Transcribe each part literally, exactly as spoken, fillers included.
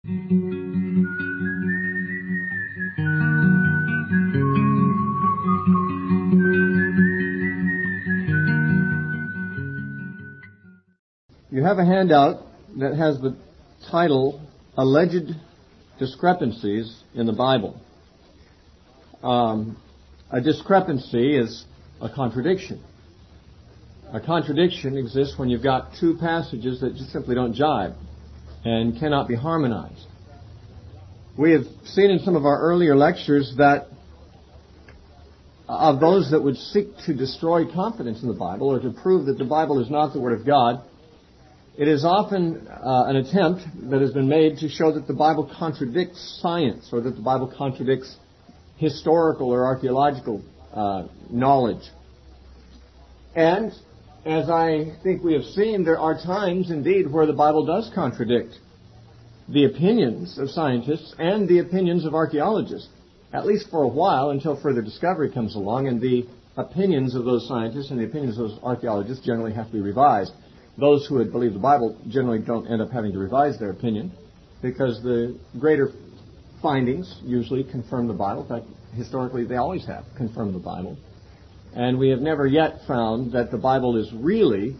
You have a handout that has the title, Alleged Discrepancies in the Bible. Um, a discrepancy is a contradiction. A contradiction exists when you've got two passages that just simply don't jibe and cannot be harmonized. We have seen in some of our earlier lectures that of those that would seek to destroy confidence in the Bible or to prove that the Bible is not the Word of God, it is often uh, an attempt that has been made to show that the Bible contradicts science or that the Bible contradicts historical or archaeological uh, knowledge. And as I think we have seen, there are times indeed where the Bible does contradict the opinions of scientists and the opinions of archaeologists, at least for a while until further discovery comes along, and the opinions of those scientists and the opinions of those archaeologists generally have to be revised. Those who had believed the Bible generally don't end up having to revise their opinion because the greater findings usually confirm the Bible. In fact, historically they always have confirmed the Bible. And we have never yet found that the Bible is really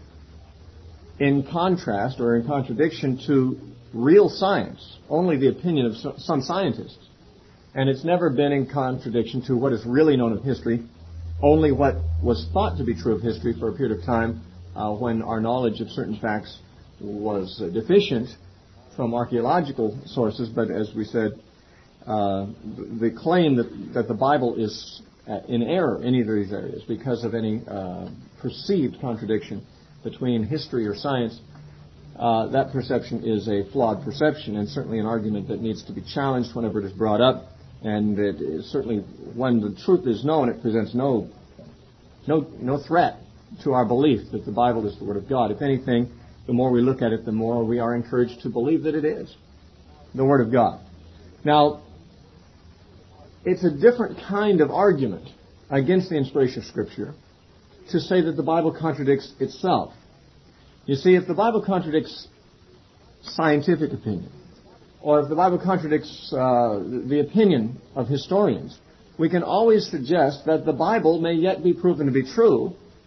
in contrast or in contradiction to real science, only the opinion of some scientists. And it's never been in contradiction to what is really known of history, only what was thought to be true of history for a period of time uh, when our knowledge of certain facts was uh, deficient from archaeological sources. But as we said, uh, the claim that, that the Bible is in error in either of these areas because of any uh, perceived contradiction between history or science, uh, that perception is a flawed perception and certainly an argument that needs to be challenged whenever it is brought up. And it is certainly, when the truth is known, it presents no, no, no threat to our belief that the Bible is the Word of God. If anything, the more we look at it, the more we are encouraged to believe that it is the Word of God. Now, it's a different kind of argument against the inspiration of Scripture to say that the Bible contradicts itself. You see, if the Bible contradicts scientific opinion, or if the Bible contradicts uh, the opinion of historians, we can always suggest that the Bible may yet be proven to be true,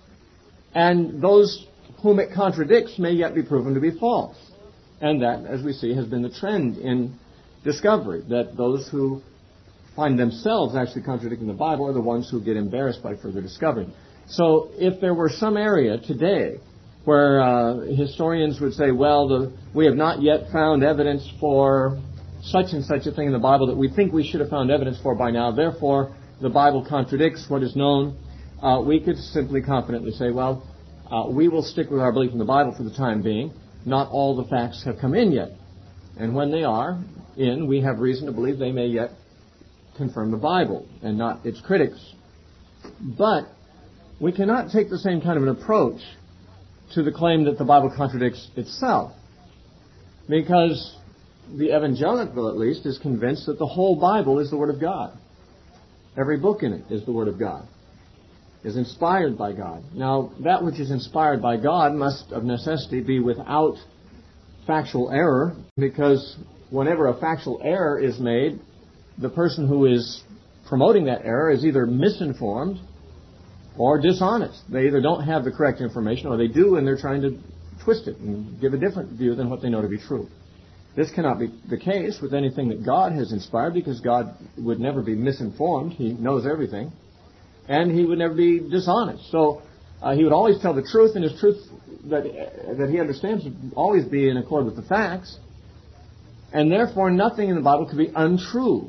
and those whom it contradicts may yet be proven to be false. And that, as we see, has been the trend in discovery, that those who find themselves actually contradicting the Bible are the ones who get embarrassed by further discovery. So if there were some area today where uh, historians would say, well, the, we have not yet found evidence for such and such a thing in the Bible that we think we should have found evidence for by now, therefore the Bible contradicts what is known, uh, we could simply confidently say, well, uh, we will stick with our belief in the Bible for the time being. Not all the facts have come in yet. And when they are in, we have reason to believe they may yet confirm the Bible and not its critics. But we cannot take the same kind of an approach to the claim that the Bible contradicts itself, because the evangelical, at least, is convinced that the whole Bible is the Word of God. Every book in it is the Word of God, is inspired by God. Now, that which is inspired by God must of necessity be without factual error, because whenever a factual error is made, the person who is promoting that error is either misinformed or dishonest. They either don't have the correct information, or they do and they're trying to twist it and give a different view than what they know to be true. This cannot be the case with anything that God has inspired, because God would never be misinformed. He knows everything. And He would never be dishonest. So uh, He would always tell the truth, and His truth that, that He understands would always be in accord with the facts. And therefore nothing in the Bible could be untrue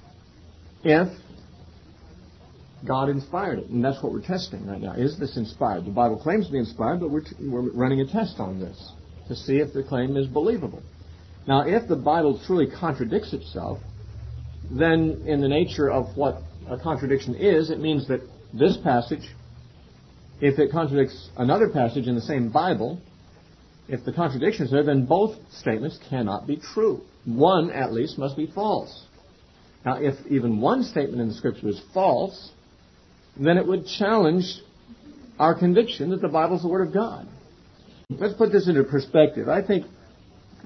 if God inspired it. And that's what we're testing right now. Is this inspired? The Bible claims to be inspired, but we're, t- we're running a test on this to see if the claim is believable. Now, if the Bible truly contradicts itself, then in the nature of what a contradiction is, it means that this passage, if it contradicts another passage in the same Bible, if the contradiction is there, then both statements cannot be true. One, at least, must be false. Now, if even one statement in the Scripture is false, then it would challenge our conviction that the Bible is the Word of God. Let's put this into perspective. I think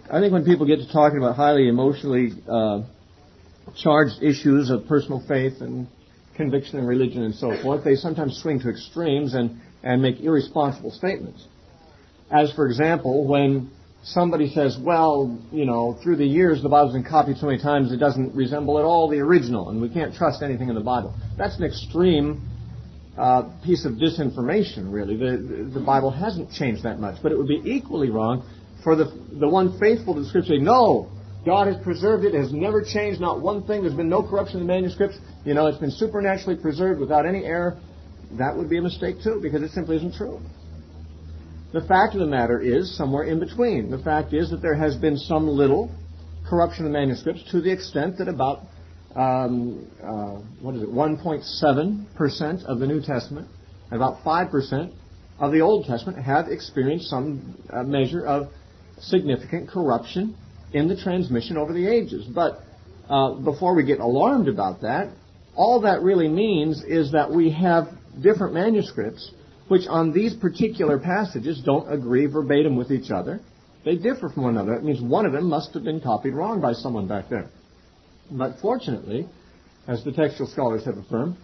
I think when people get to talking about highly emotionally uh, charged issues of personal faith and conviction and religion and so forth, they sometimes swing to extremes and, and make irresponsible statements. As, for example, when somebody says, well, you know, through the years the Bible's been copied so many times it doesn't resemble at all the original and we can't trust anything in the Bible. That's an extreme uh, piece of disinformation, really. The, the Bible hasn't changed that much. But it would be equally wrong for the, the one faithful to the Scripture to say, no, God has preserved it, it has never changed, not one thing, there's been no corruption in the manuscripts, you know, it's been supernaturally preserved without any error. That would be a mistake too, because it simply isn't true. The fact of the matter is somewhere in between. The fact is that there has been some little corruption of the manuscripts to the extent that about, um, uh, what is it, one point seven percent of the New Testament and about five percent of the Old Testament have experienced some uh, measure of significant corruption in the transmission over the ages. But uh, before we get alarmed about that, all that really means is that we have different manuscripts which on these particular passages don't agree verbatim with each other. They differ from one another. It means one of them must have been copied wrong by someone back there. But fortunately, as the textual scholars have affirmed,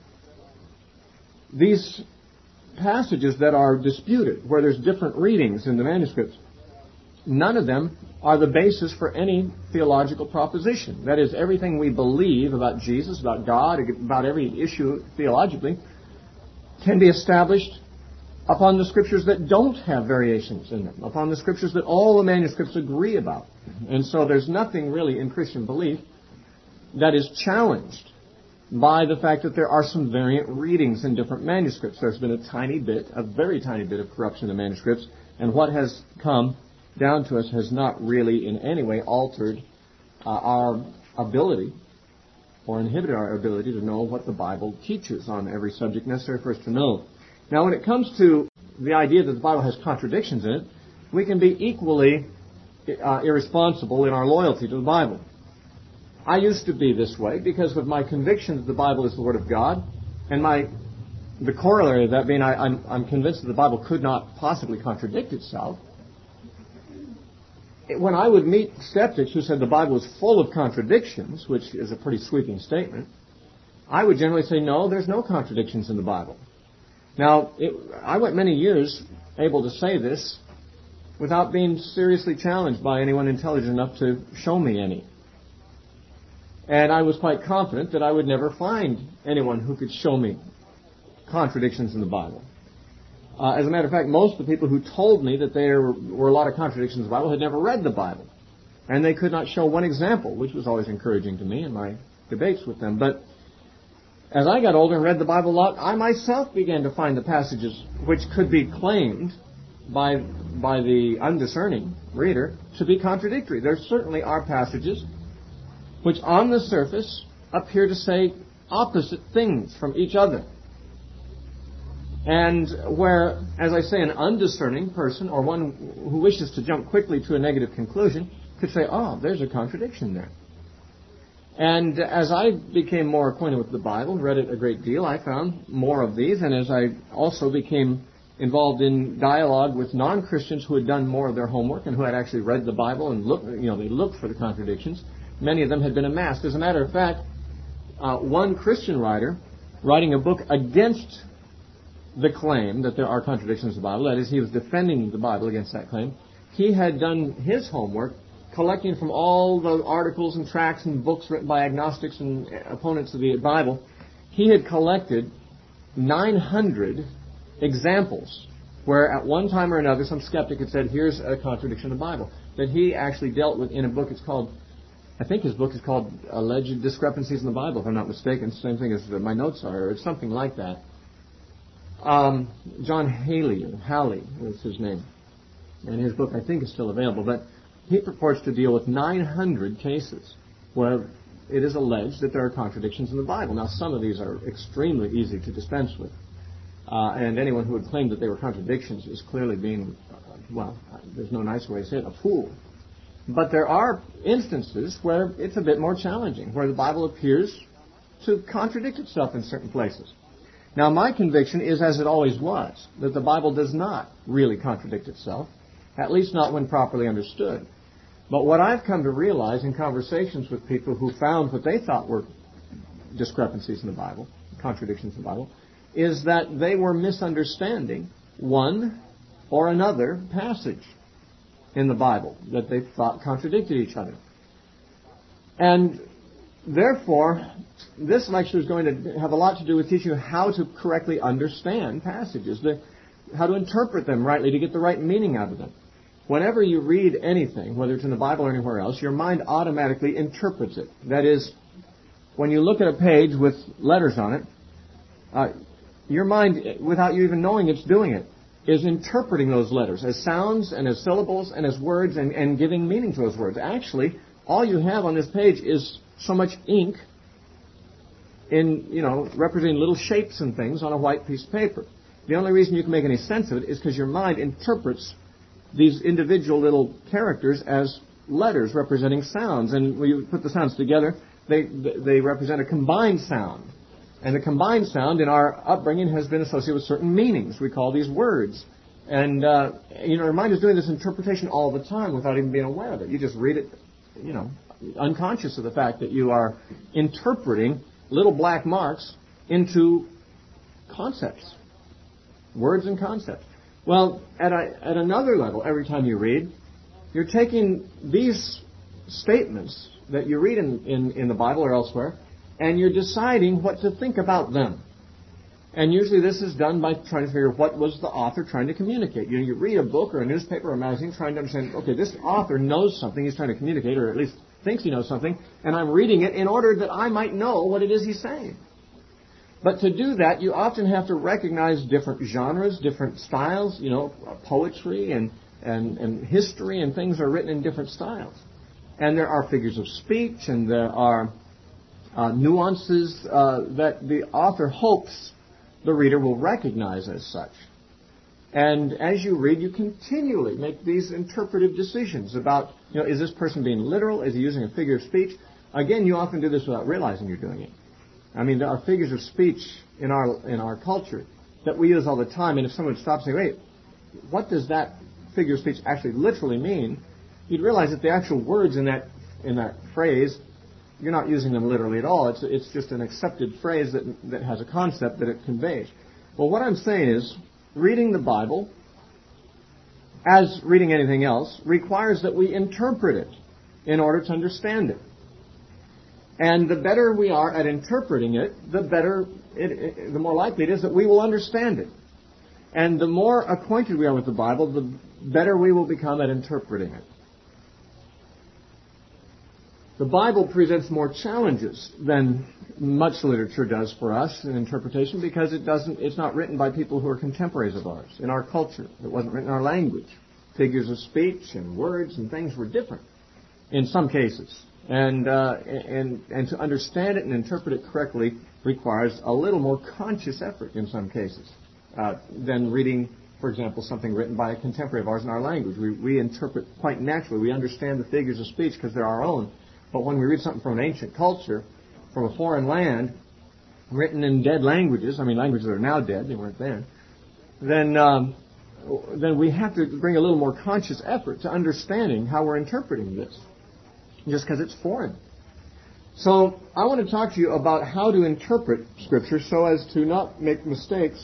these passages that are disputed, where there's different readings in the manuscripts, none of them are the basis for any theological proposition. That is, everything we believe about Jesus, about God, about every issue theologically, can be established upon the Scriptures that don't have variations in them, upon the Scriptures that all the manuscripts agree about. And so there's nothing really in Christian belief that is challenged by the fact that there are some variant readings in different manuscripts. There's been a tiny bit, a very tiny bit of corruption in the manuscripts, and what has come down to us has not really in any way altered uh, our ability or inhibited our ability to know what the Bible teaches on every subject necessary for us to know. Now, when it comes to the idea that the Bible has contradictions in it, we can be equally uh, irresponsible in our loyalty to the Bible. I used to be this way because of my conviction that the Bible is the Word of God, and my the corollary of that being I, I'm, I'm convinced that the Bible could not possibly contradict itself. When I would meet skeptics who said the Bible was full of contradictions, which is a pretty sweeping statement, I would generally say, no, there's no contradictions in the Bible. Now, it, I went many years able to say this without being seriously challenged by anyone intelligent enough to show me any. And I was quite confident that I would never find anyone who could show me contradictions in the Bible. Uh, as a matter of fact, most of the people who told me that there were a lot of contradictions in the Bible had never read the Bible. And they could not show one example, which was always encouraging to me in my debates with them. But as I got older and read the Bible a lot, I myself began to find the passages which could be claimed by, by the undiscerning reader to be contradictory. There certainly are passages which on the surface appear to say opposite things from each other. And where, as I say, an undiscerning person or one who wishes to jump quickly to a negative conclusion could say, oh, there's a contradiction there. And as I became more acquainted with the Bible, read it a great deal, I found more of these. And as I also became involved in dialogue with non-Christians who had done more of their homework and who had actually read the Bible and looked, you know, they looked for the contradictions, many of them had been amassed. As a matter of fact, uh, one Christian writer writing a book against the claim that there are contradictions in the Bible, that is, he was defending the Bible against that claim, he had done his homework collecting from all the articles and tracts and books written by agnostics and opponents of the Bible. He had collected nine hundred examples where at one time or another some skeptic had said, here's a contradiction in the Bible, that he actually dealt with in a book. It's called, I think his book is called Alleged Discrepancies in the Bible, if I'm not mistaken. Same thing as my notes are, or it's something like that. Um, John Haley, or Halley was his name. And his book, I think, is still available. But he purports to deal with nine hundred cases where it is alleged that there are contradictions in the Bible. Now, some of these are extremely easy to dispense with. Uh, and anyone who would claim that they were contradictions is clearly being, uh, well, there's no nicer way to say it, a fool. But there are instances where it's a bit more challenging, where the Bible appears to contradict itself in certain places. Now, my conviction is, as it always was, that the Bible does not really contradict itself, at least not when properly understood. But what I've come to realize in conversations with people who found what they thought were discrepancies in the Bible, contradictions in the Bible, is that they were misunderstanding one or another passage in the Bible that they thought contradicted each other. And therefore, this lecture is going to have a lot to do with teaching you how to correctly understand passages, the, how to interpret them rightly to get the right meaning out of them. Whenever you read anything, whether it's in the Bible or anywhere else, your mind automatically interprets it. That is, when you look at a page with letters on it, uh, your mind, without you even knowing it's doing it, is interpreting those letters as sounds and as syllables and as words and, and giving meaning to those words. Actually, all you have on this page is so much ink in, you know, representing little shapes and things on a white piece of paper. The only reason you can make any sense of it is because your mind interprets these individual little characters as letters representing sounds. And when you put the sounds together, they they represent a combined sound. And the combined sound in our upbringing has been associated with certain meanings. We call these words. And, uh, you know, your mind is doing this interpretation all the time without even being aware of it. You just read it, you know, unconscious of the fact that you are interpreting little black marks into concepts, words and concepts. Well, at, a, at another level, every time you read, you're taking these statements that you read in, in, in the Bible or elsewhere, and you're deciding what to think about them. And usually this is done by trying to figure out what was the author trying to communicate. You know, you read a book or a newspaper or a magazine trying to understand, okay, this author knows something he's trying to communicate, or at least thinks he knows something, and I'm reading it in order that I might know what it is he's saying. But to do that, you often have to recognize different genres, different styles. You know, poetry and, and, and history and things are written in different styles. And there are figures of speech, and there are uh, nuances uh, that the author hopes the reader will recognize as such. And as you read, you continually make these interpretive decisions about, you know, is this person being literal? Is he using a figure of speech? Again, you often do this without realizing you're doing it. I mean, there are figures of speech in our in our culture that we use all the time, and if someone stops and say, wait, what does that figure of speech actually literally mean? You'd realize that the actual words in that in that phrase, you're not using them literally at all. It's it's just an accepted phrase that that has a concept that it conveys. Well, what I'm saying is, reading the Bible, as reading anything else, requires that we interpret it in order to understand it. And the better we are at interpreting it, the better, it, it, the more likely it is that we will understand it. And the more acquainted we are with the Bible, the better we will become at interpreting it. The Bible presents more challenges than much literature does for us in interpretation, because it doesn't, it's not written by people who are contemporaries of ours in our culture. It wasn't written in our language. Figures of speech and words and things were different in some cases. And, uh, and, and to understand it and interpret it correctly requires a little more conscious effort in some cases uh, than reading, for example, something written by a contemporary of ours in our language. We, we interpret quite naturally. We understand the figures of speech because they're our own. But when we read something from an ancient culture, from a foreign land, written in dead languages, I mean languages that are now dead, they weren't then, then, um, then we have to bring a little more conscious effort to understanding how we're interpreting this, just because it's foreign. So I want to talk to you about how to interpret Scripture so as to not make mistakes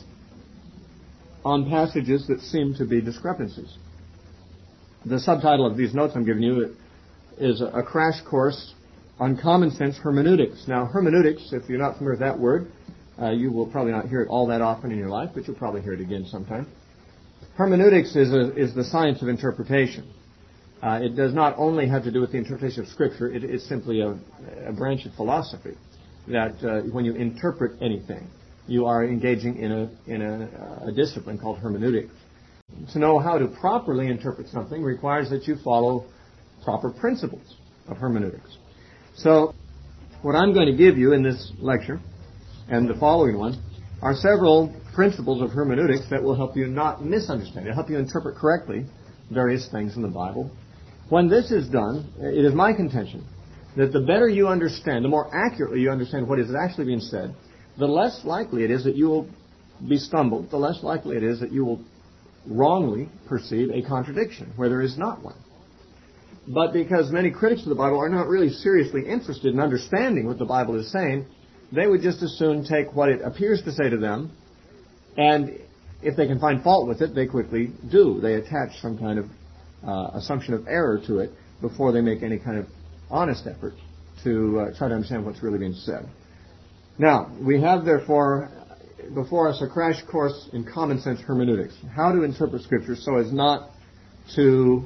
on passages that seem to be discrepancies. The subtitle of these notes I'm giving you is a crash course on common sense hermeneutics. Now, hermeneutics, if you're not familiar with that word, uh, you will probably not hear it all that often in your life, but you'll probably hear it again sometime. Hermeneutics is, a, is the science of interpretation. Uh, it does not only have to do with the interpretation of Scripture, it, it's simply a, a branch of philosophy that uh, when you interpret anything, you are engaging in a, in a, a discipline called hermeneutics. To know how to properly interpret something requires that you follow proper principles of hermeneutics. So, what I'm going to give you in this lecture and the following one are several principles of hermeneutics that will help you not misunderstand. It'll help you interpret correctly various things in the Bible. When this is done, it is my contention that the better you understand, the more accurately you understand what is actually being said, the less likely it is that you will be stumbled, the less likely it is that you will wrongly perceive a contradiction where there is not one. But because many critics of the Bible are not really seriously interested in understanding what the Bible is saying, they would just as soon take what it appears to say to them, and if they can find fault with it, they quickly do. They attach some kind of uh, assumption of error to it before they make any kind of honest effort to uh, try to understand what's really being said. Now, we have, therefore, before us a crash course in common sense hermeneutics. How to interpret Scripture so as not to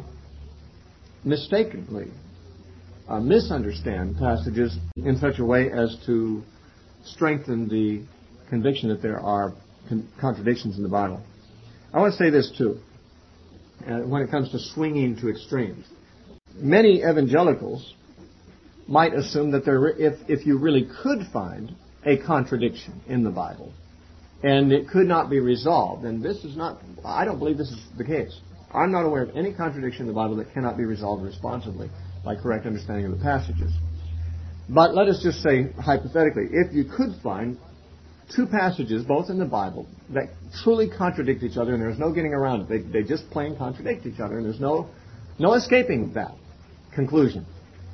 mistakenly uh, misunderstand passages in such a way as to strengthen the conviction that there are con- contradictions in the Bible. I want to say this, too, uh, when it comes to swinging to extremes. Many evangelicals might assume that there, if, if you really could find a contradiction in the Bible, and it could not be resolved, and this is not, I don't believe this is the case. I'm not aware of any contradiction in the Bible that cannot be resolved responsibly by correct understanding of the passages. But let us just say, hypothetically, if you could find two passages, both in the Bible, that truly contradict each other, and there's no getting around it, they, they just plain contradict each other, and there's no, no escaping that conclusion.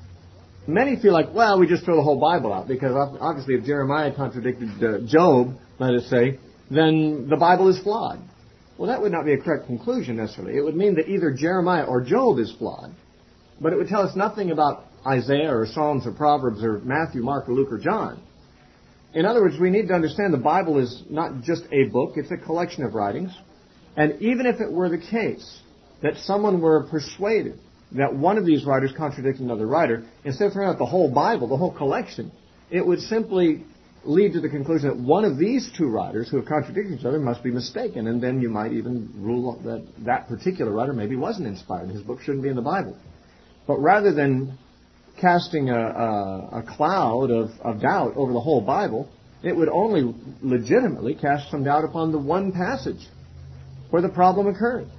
Many feel like, well, we just throw the whole Bible out, because obviously if Jeremiah contradicted uh, Job, let us say, then the Bible is flawed. Well, that would not be a correct conclusion necessarily. It would mean that either Jeremiah or Job is flawed, but it would tell us nothing about Isaiah or Psalms or Proverbs or Matthew, Mark or Luke or John. In other words, we need to understand the Bible is not just a book, it's a collection of writings. And even if it were the case that someone were persuaded that one of these writers contradicted another writer, instead of throwing out the whole Bible, the whole collection, it would simply lead to the conclusion that one of these two writers who have contradicted each other must be mistaken, and then you might even rule that that particular writer maybe wasn't inspired. His book shouldn't be in the Bible. But rather than casting a, a, a cloud of, of doubt over the whole Bible, it would only legitimately cast some doubt upon the one passage where the problem occurred.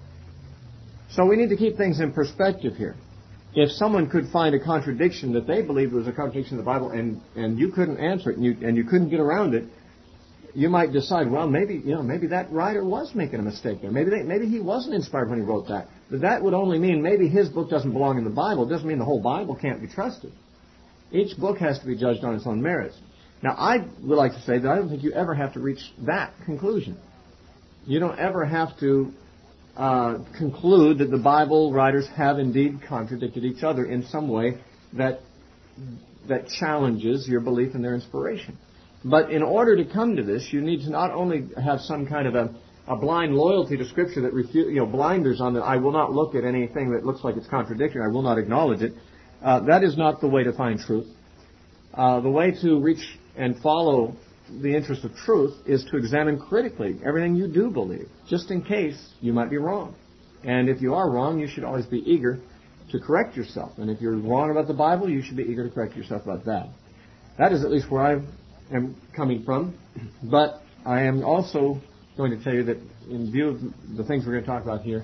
So we need to keep things in perspective here. If someone could find a contradiction that they believed was a contradiction in the Bible, and, and you couldn't answer it, and you, and you couldn't get around it, you might decide, well, maybe you know, maybe that writer was making a mistake there. Maybe they, maybe he wasn't inspired when he wrote that. But that would only mean maybe his book doesn't belong in the Bible. It doesn't mean the whole Bible can't be trusted. Each book has to be judged on its own merits. Now, I would like to say that I don't think you ever have to reach that conclusion. You don't ever have to Uh, conclude that the Bible writers have indeed contradicted each other in some way that that challenges your belief in their inspiration. But in order to come to this, you need to not only have some kind of a, a blind loyalty to Scripture that refu- you know blinders on that. I will not look at anything that looks like it's contradictory. I will not acknowledge it. Uh, that is not the way to find truth. Uh, the way to reach and follow the interest of truth is to examine critically everything you do believe, just in case you might be wrong. And if you are wrong, you should always be eager to correct yourself. And if you're wrong about the Bible, you should be eager to correct yourself about that. That is at least where I am coming from. But I am also going to tell you that in view of the things we're going to talk about here,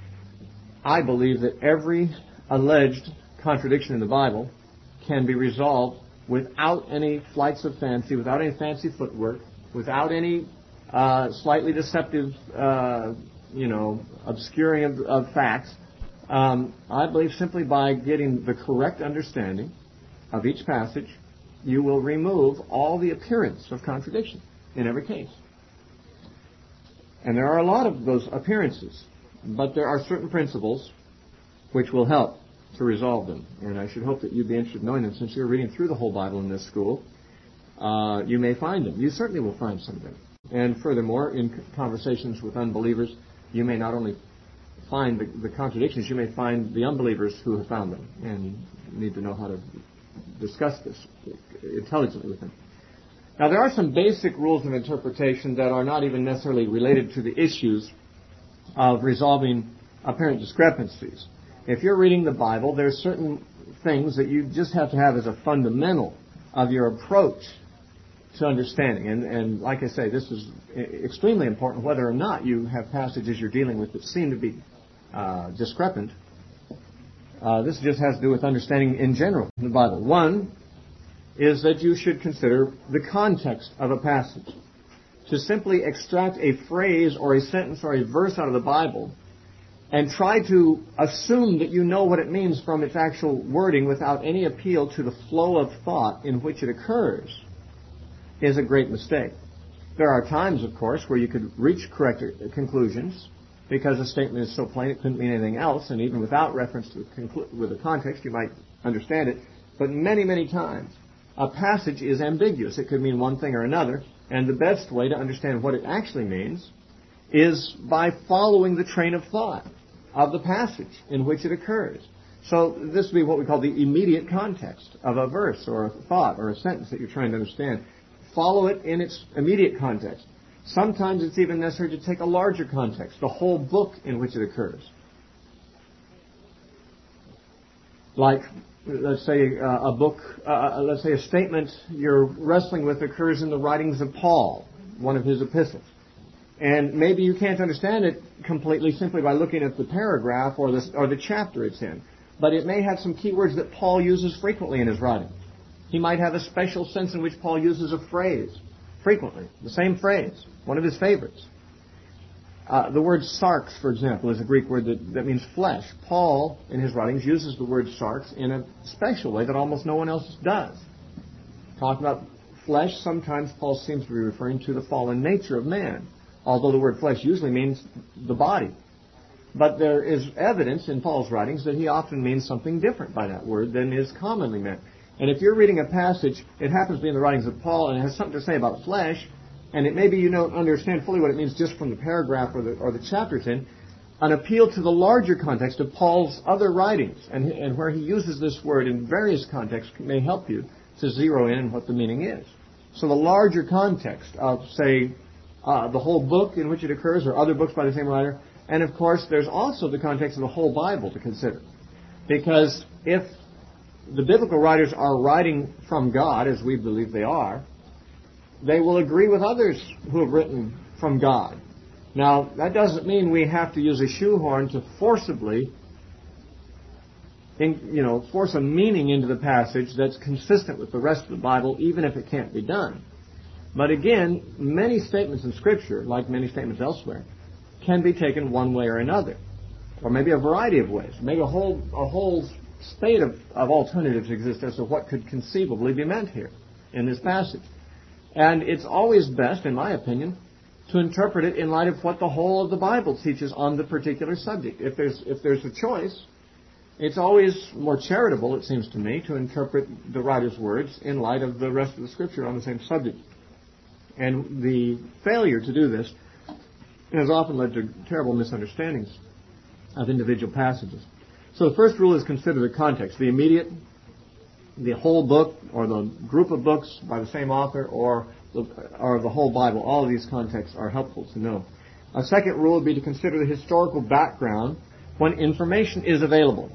I believe that every alleged contradiction in the Bible can be resolved without any flights of fancy, without any fancy footwork, without any uh, slightly deceptive, uh, you know, obscuring of, of facts. Um, I believe simply by getting the correct understanding of each passage, you will remove all the appearance of contradiction in every case. And there are a lot of those appearances, but there are certain principles which will help to resolve them. And I should hope that you'd be interested in knowing them. Since you're reading through the whole Bible in this school, uh, you may find them. You certainly will find some of them. And furthermore, in conversations with unbelievers, you may not only find the, the contradictions, you may find the unbelievers who have found them. And you need to know how to discuss this intelligently with them. Now, there are some basic rules of interpretation that are not even necessarily related to the issues of resolving apparent discrepancies. If you're reading the Bible, there are certain things that you just have to have as a fundamental of your approach to understanding. And, and like I say, this is extremely important whether or not you have passages you're dealing with that seem to be uh, discrepant. Uh, this just has to do with understanding in general in the Bible. One is that you should consider the context of a passage. To simply extract a phrase or a sentence or a verse out of the Bible and try to assume that you know what it means from its actual wording without any appeal to the flow of thought in which it occurs is a great mistake. There are times, of course, where you could reach correct conclusions because a statement is so plain it couldn't mean anything else, and even without reference to the conclu- with the context, you might understand it. But many, many times, a passage is ambiguous. It could mean one thing or another, and the best way to understand what it actually means is by following the train of thought of the passage in which it occurs. So this would be what we call the immediate context of a verse or a thought or a sentence that you're trying to understand. Follow it in its immediate context. Sometimes it's even necessary to take a larger context, the whole book in which it occurs. Like, let's say uh, a book, uh, let's say a statement you're wrestling with occurs in the writings of Paul, one of his epistles. And maybe you can't understand it completely simply by looking at the paragraph or the, or the chapter it's in. But it may have some key words that Paul uses frequently in his writing. He might have a special sense in which Paul uses a phrase frequently, the same phrase, one of his favorites. Uh, the word sarx, for example, is a Greek word that, that means flesh. Paul, in his writings, uses the word sarx in a special way that almost no one else does. Talking about flesh, sometimes Paul seems to be referring to the fallen nature of man, although the word flesh usually means the body. But there is evidence in Paul's writings that he often means something different by that word than is commonly meant. And if you're reading a passage, it happens to be in the writings of Paul, and it has something to say about flesh, and it maybe you don't understand fully what it means just from the paragraph or the, or the chapter it's in, an appeal to the larger context of Paul's other writings, and, and where he uses this word in various contexts may help you to zero in on what the meaning is. So the larger context of, say, uh, the whole book in which it occurs, or other books by the same writer, and of course there's also the context of the whole Bible to consider. Because if the biblical writers are writing from God, as we believe they are, they will agree with others who have written from God. Now, that doesn't mean we have to use a shoehorn to forcibly, in, you know, force a meaning into the passage that's consistent with the rest of the Bible, even if it can't be done. But again, many statements in Scripture, like many statements elsewhere, can be taken one way or another, or maybe a variety of ways. Maybe a whole a whole spate of, of alternatives exist as to what could conceivably be meant here in this passage. And it's always best, in my opinion, to interpret it in light of what the whole of the Bible teaches on the particular subject. If there's if there's a choice, it's always more charitable, it seems to me, to interpret the writer's words in light of the rest of the Scripture on the same subject. And the failure to do this has often led to terrible misunderstandings of individual passages. So the first rule is consider the context, the immediate, the whole book, or the group of books by the same author, or the, or the whole Bible. All of these contexts are helpful to know. A second rule would be to consider the historical background when information is available.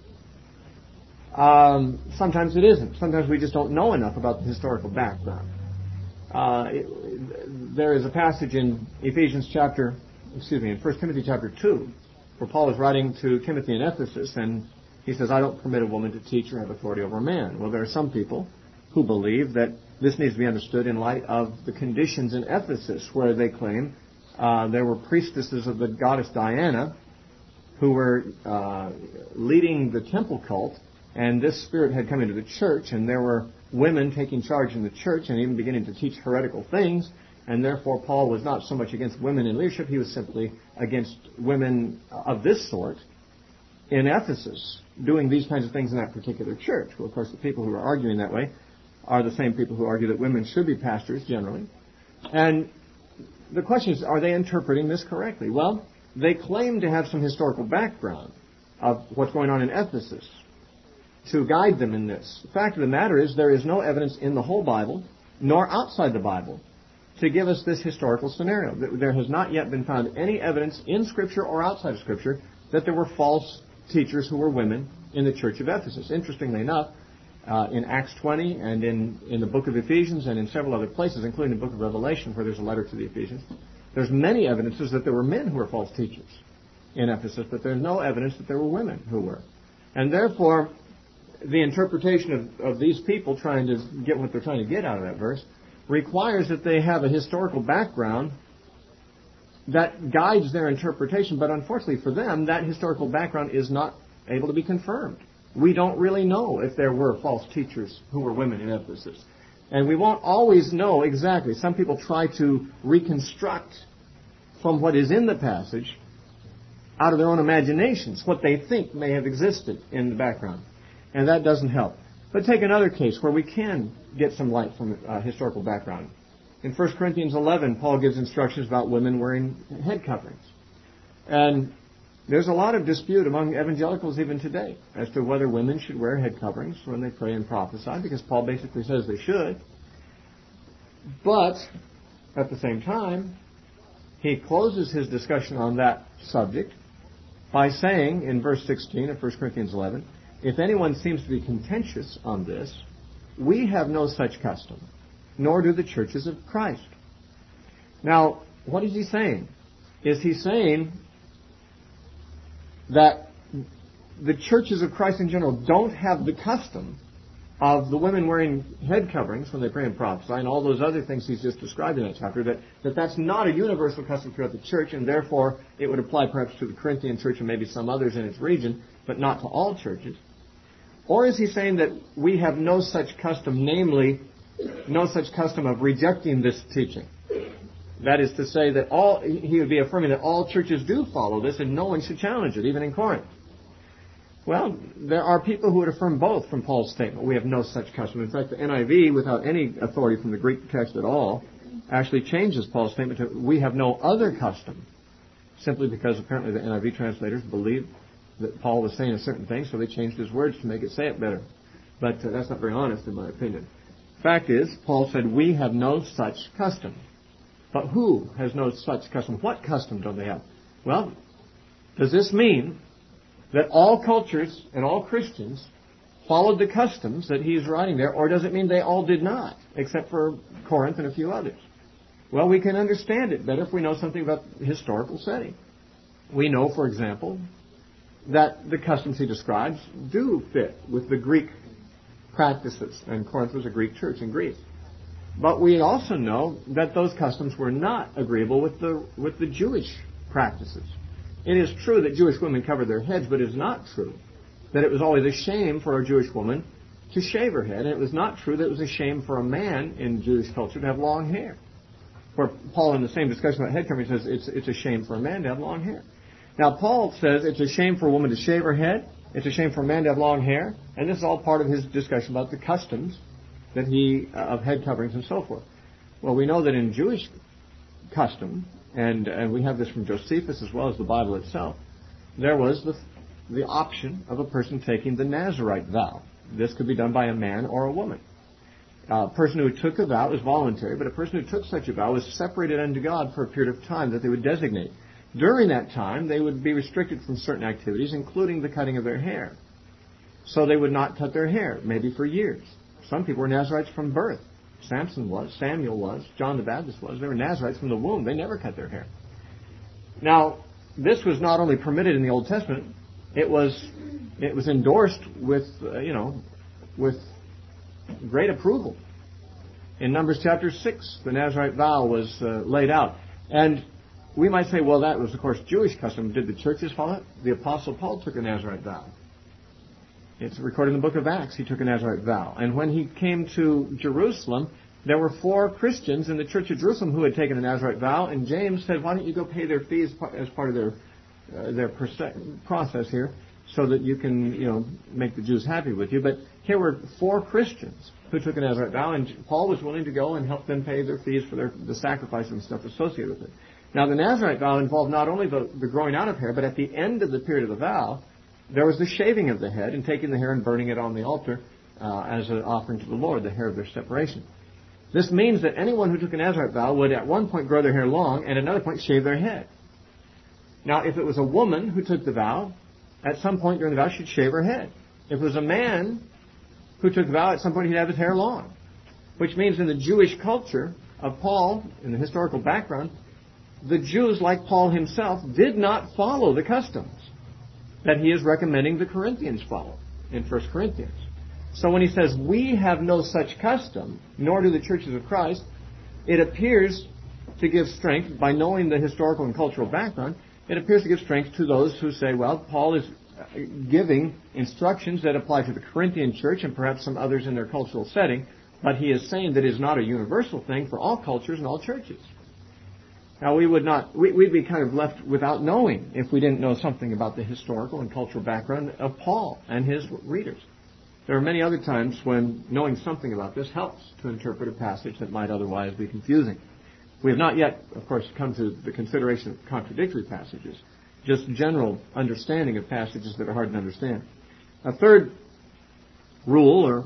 Um, sometimes it isn't. Sometimes we just don't know enough about the historical background. Uh, it, there is a passage in Ephesians chapter, excuse me, in First Timothy chapter two, where Paul is writing to Timothy in Ephesus, and he says, I don't permit a woman to teach or have authority over a man. Well, there are some people who believe that this needs to be understood in light of the conditions in Ephesus, where they claim uh, there were priestesses of the goddess Diana who were uh, leading the temple cult, and this spirit had come into the church, and there were women taking charge in the church and even beginning to teach heretical things, and therefore Paul was not so much against women in leadership, he was simply against women of this sort in Ephesus doing these kinds of things in that particular church. Well, of course, the people who are arguing that way are the same people who argue that women should be pastors generally. And the question is, are they interpreting this correctly? Well, they claim to have some historical background of what's going on in Ephesus to guide them in this. The fact of the matter is there is no evidence in the whole Bible, nor outside the Bible, to give us this historical scenario. There has not yet been found any evidence in Scripture or outside of Scripture that there were false teachers who were women in the church of Ephesus. Interestingly enough, uh, in Acts twenty and in, in the book of Ephesians and in several other places, including the book of Revelation, where there's a letter to the Ephesians, there's many evidences that there were men who were false teachers in Ephesus, but there's no evidence that there were women who were. And therefore, the interpretation of, of these people trying to get what they're trying to get out of that verse requires that they have a historical background that guides their interpretation, but unfortunately for them, that historical background is not able to be confirmed. We don't really know if there were false teachers who were women in Ephesus. And we won't always know exactly. Some people try to reconstruct from what is in the passage out of their own imaginations what they think may have existed in the background. And that doesn't help. But take another case where we can get some light from uh, historical background. In First Corinthians eleven, Paul gives instructions about women wearing head coverings. And there's a lot of dispute among evangelicals even today as to whether women should wear head coverings when they pray and prophesy, because Paul basically says they should. But at the same time, he closes his discussion on that subject by saying in verse sixteen of First Corinthians eleven, if anyone seems to be contentious on this, we have no such custom, nor do the churches of Christ. Now, what is he saying? Is he saying that the churches of Christ in general don't have the custom of the women wearing head coverings when they pray and prophesy and all those other things he's just described in that chapter, that, that that's not a universal custom throughout the church, and therefore it would apply perhaps to the Corinthian church and maybe some others in its region, but not to all churches? Or is he saying that we have no such custom, namely, no such custom of rejecting this teaching? That is to say that all, he would be affirming that all churches do follow this and no one should challenge it, even in Corinth. Well, there are people who would affirm both from Paul's statement. We have no such custom. In fact, the N I V, without any authority from the Greek text at all, actually changes Paul's statement to we have no other custom, simply because apparently the N I V translators believed that Paul was saying a certain thing, so they changed his words to make it say it better. But uh, that's not very honest in my opinion. Fact is, Paul said, we have no such custom. But who has no such custom? What custom don't they have? Well, does this mean that all cultures and all Christians followed the customs that he's writing there, or does it mean they all did not, except for Corinth and a few others? Well, we can understand it better if we know something about the historical setting. We know, for example, that the customs he describes do fit with the Greek practices, and Corinth was a Greek church in Greece. But we also know that those customs were not agreeable with the with the Jewish practices. It is true that Jewish women covered their heads, but it is not true that it was always a shame for a Jewish woman to shave her head, and it was not true that it was a shame for a man in Jewish culture to have long hair. Where Paul, in the same discussion about head covering, says it's it's a shame for a man to have long hair. Now, Paul says it's a shame for a woman to shave her head, it's a shame for a man to have long hair, and this is all part of his discussion about the customs that he uh, of head coverings and so forth. Well, we know that in Jewish custom, and and we have this from Josephus as well as the Bible itself, there was the the option of a person taking the Nazirite vow. This could be done by a man or a woman. A person who took a vow was voluntary, but a person who took such a vow was separated unto God for a period of time that they would designate. During that time, they would be restricted from certain activities, including the cutting of their hair. So they would not cut their hair, maybe for years. Some people were Nazirites from birth. Samson was, Samuel was, John the Baptist was. They were Nazirites from the womb. They never cut their hair. Now, this was not only permitted in the Old Testament, it was it was endorsed with, uh, you know, with great approval. In Numbers chapter six, the Nazirite vow was uh, laid out. And we might say, well, that was, of course, Jewish custom. Did the churches follow it? The Apostle Paul took a Nazirite vow. It's recorded in the book of Acts. He took a Nazirite vow. And when he came to Jerusalem, there were four Christians in the church of Jerusalem who had taken a Nazirite vow. And James said, why don't you go pay their fees as part of their uh, their process here so that you can, you know, make the Jews happy with you. But here were four Christians who took a Nazirite vow, and Paul was willing to go and help them pay their fees for their, the sacrifice and stuff associated with it. Now, the Nazirite vow involved not only the, the growing out of hair, but at the end of the period of the vow, there was the shaving of the head and taking the hair and burning it on the altar uh, as an offering to the Lord, the hair of their separation. This means that anyone who took a Nazirite vow would at one point grow their hair long and at another point shave their head. Now, if it was a woman who took the vow, at some point during the vow she'd shave her head. If it was a man who took the vow, at some point he'd have his hair long. Which means in the Jewish culture of Paul, in the historical background, the Jews, like Paul himself, did not follow the customs that he is recommending the Corinthians follow in First Corinthians. So when he says, we have no such custom, nor do the churches of Christ, it appears to give strength, by knowing the historical and cultural background, it appears to give strength to those who say, well, Paul is giving instructions that apply to the Corinthian church and perhaps some others in their cultural setting, but he is saying that it is not a universal thing for all cultures and all churches. Now, we would not, we, we'd be kind of left without knowing if we didn't know something about the historical and cultural background of Paul and his readers. There are many other times when knowing something about this helps to interpret a passage that might otherwise be confusing. We have not yet, of course, come to the consideration of contradictory passages, just general understanding of passages that are hard to understand. A third rule or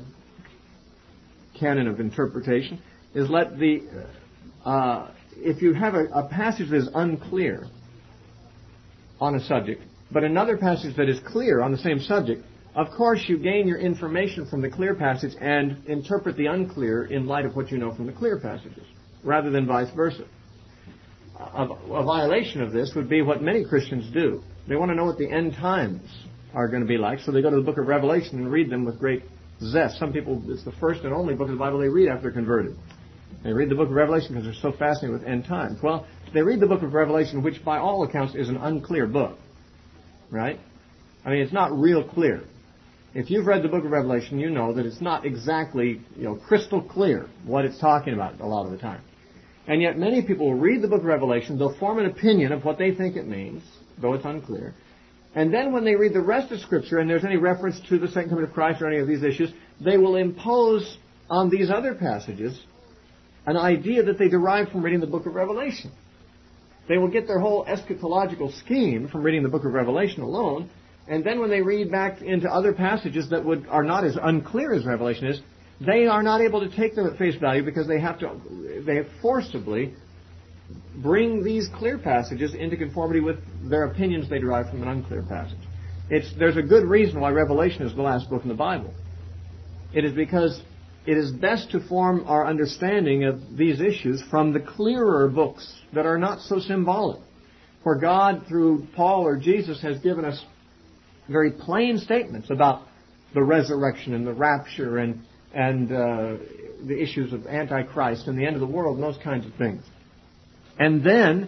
canon of interpretation is let the, uh, if you have a, a passage that is unclear on a subject, but another passage that is clear on the same subject, of course you gain your information from the clear passage and interpret the unclear in light of what you know from the clear passages, rather than vice versa. A, a violation of this would be what many Christians do. They want to know what the end times are going to be like, so they go to the book of Revelation and read them with great zest. Some people, it's the first and only book of the Bible they read after they're converted. They read the book of Revelation because they're so fascinated with end times. Well, they read the book of Revelation, which by all accounts is an unclear book. Right? I mean, it's not real clear. If you've read the book of Revelation, you know that it's not exactly, you know, crystal clear what it's talking about a lot of the time. And yet many people will read the book of Revelation, they'll form an opinion of what they think it means, though it's unclear. And then when they read the rest of Scripture and there's any reference to the second coming of Christ or any of these issues, they will impose on these other passages an idea that they derive from reading the book of Revelation. They will get their whole eschatological scheme from reading the book of Revelation alone, and then when they read back into other passages that would are not as unclear as Revelation is, they are not able to take them at face value because they have to, they forcibly bring these clear passages into conformity with their opinions they derive from an unclear passage. It's, there's a good reason why Revelation is the last book in the Bible. It is because it is best to form our understanding of these issues from the clearer books that are not so symbolic. For God, through Paul or Jesus, has given us very plain statements about the resurrection and the rapture and and uh, the issues of Antichrist and the end of the world and those kinds of things. And then,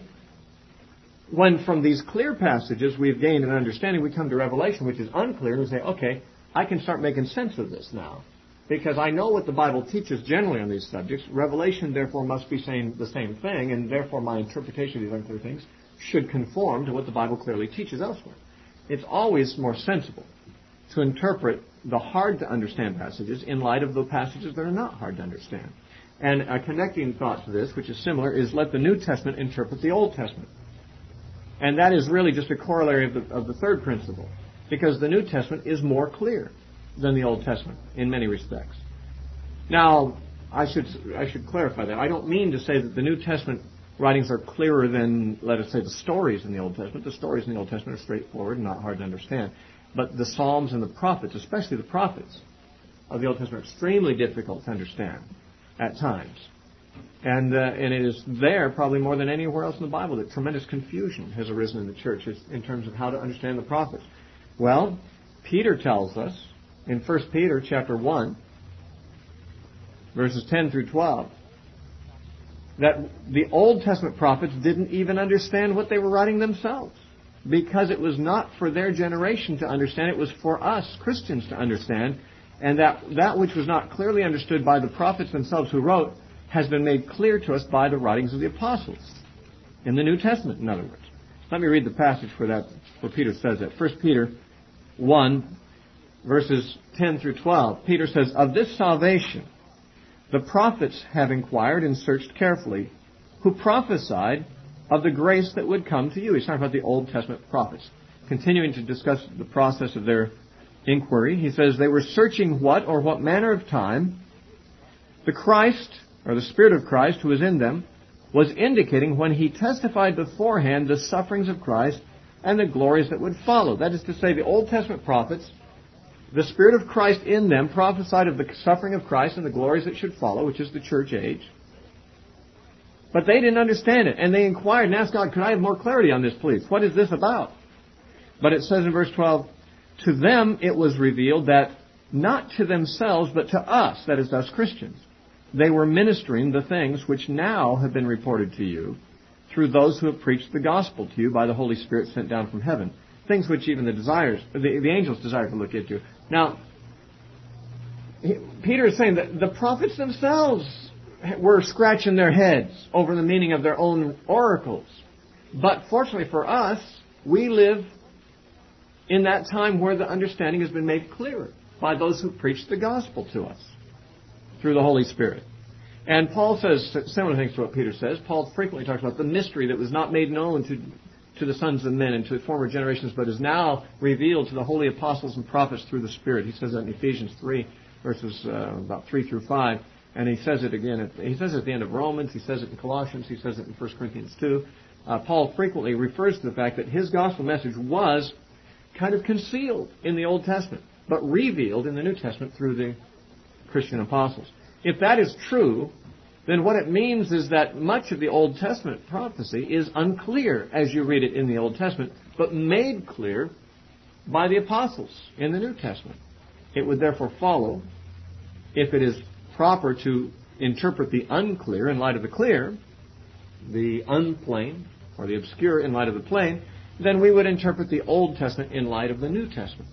when from these clear passages we've gained an understanding, we come to Revelation, which is unclear, and we say, okay, I can start making sense of this now. Because I know what the Bible teaches generally on these subjects. Revelation, therefore, must be saying the same thing, and therefore my interpretation of these unclear things should conform to what the Bible clearly teaches elsewhere. It's always more sensible to interpret the hard-to-understand passages in light of the passages that are not hard to understand. And a connecting thought to this, which is similar, is let the New Testament interpret the Old Testament. And that is really just a corollary of the, of the third principle, because the New Testament is more clear than the Old Testament in many respects. Now, I should I should clarify that. I don't mean to say that the New Testament writings are clearer than, let us say, the stories in the Old Testament. The stories in the Old Testament are straightforward and not hard to understand. But the Psalms and the prophets, especially the prophets of the Old Testament, are extremely difficult to understand at times. And uh, and it is there, probably more than anywhere else in the Bible, that tremendous confusion has arisen in the church in terms of how to understand the prophets. Well, Peter tells us in First Peter chapter one, verses ten through twelve, that the Old Testament prophets didn't even understand what they were writing themselves, because it was not for their generation to understand, it was for us, Christians, to understand, and that that which was not clearly understood by the prophets themselves who wrote has been made clear to us by the writings of the apostles, in the New Testament, in other words. Let me read the passage for that, where Peter says that. First Peter one, verses ten through twelve, Peter says, "Of this salvation the prophets have inquired and searched carefully, who prophesied of the grace that would come to you." He's talking about the Old Testament prophets. Continuing to discuss the process of their inquiry, he says, "They were searching what or what manner of time the Christ, or the Spirit of Christ who is in them, was indicating when he testified beforehand the sufferings of Christ and the glories that would follow." That is to say, the Old Testament prophets, the Spirit of Christ in them, prophesied of the suffering of Christ and the glories that should follow, which is the church age. But they didn't understand it, and they inquired and asked God, "Could I have more clarity on this, please? What is this about?" But it says in verse twelve, "To them it was revealed that not to themselves, but to us," that is, us Christians, they were ministering the things which now have been reported to you through those who have preached the gospel to you by the Holy Spirit sent down from heaven. Things which even the desires, the, the angels desire to look into. Now, he, Peter is saying that the prophets themselves were scratching their heads over the meaning of their own oracles. But fortunately for us, we live in that time where the understanding has been made clearer by those who preach the gospel to us through the Holy Spirit. And Paul says similar things to what Peter says. Paul frequently talks about the mystery that was not made known to, to the sons of men and to former generations, but is now revealed to the holy apostles and prophets through the Spirit. He says that in Ephesians three, verses uh, about three through five. And he says it again. At, he says it at the end of Romans. He says it in Colossians. He says it in First Corinthians two. Uh, Paul frequently refers to the fact that his gospel message was kind of concealed in the Old Testament, but revealed in the New Testament through the Christian apostles. If that is true, then what it means is that much of the Old Testament prophecy is unclear as you read it in the Old Testament, but made clear by the apostles in the New Testament. It would therefore follow, if it is proper to interpret the unclear in light of the clear, the unplain or the obscure in light of the plain, then we would interpret the Old Testament in light of the New Testament.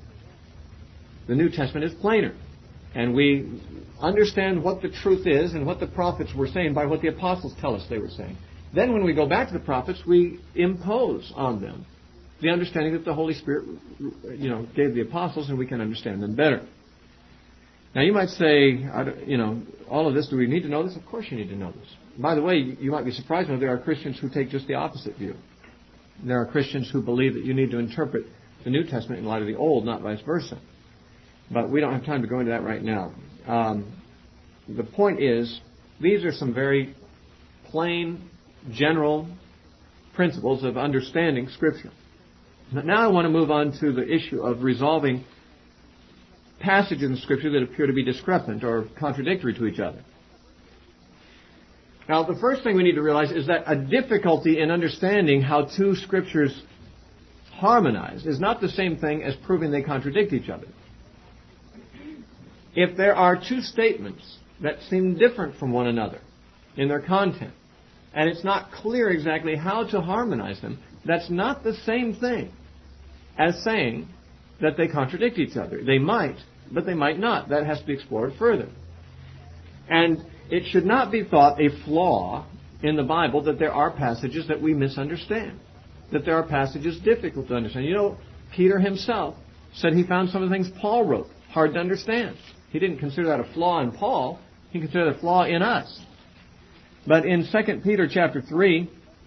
The New Testament is plainer, and we understand what the truth is and what the prophets were saying by what the apostles tell us they were saying. Then when we go back to the prophets, we impose on them the understanding that the Holy Spirit, you know, gave the apostles, and we can understand them better. Now you might say, you know, all of this, do we need to know this? Of course you need to know this. By the way, you might be surprised when there are Christians who take just the opposite view. There are Christians who believe that you need to interpret the New Testament in light of the Old, not vice versa. But we don't have time to go into that right now. Um, the point is, these are some very plain, general principles of understanding Scripture. But now I want to move on to the issue of resolving passages in Scripture that appear to be discrepant or contradictory to each other. Now, the first thing we need to realize is that a difficulty in understanding how two Scriptures harmonize is not the same thing as proving they contradict each other. If there are two statements that seem different from one another in their content, and it's not clear exactly how to harmonize them, that's not the same thing as saying that they contradict each other. They might, but they might not. That has to be explored further. And it should not be thought a flaw in the Bible that there are passages that we misunderstand, that there are passages difficult to understand. You know, Peter himself said he found some of the things Paul wrote hard to understand. He didn't consider that a flaw in Paul. He considered it a flaw in us. But in Second Peter chapter three,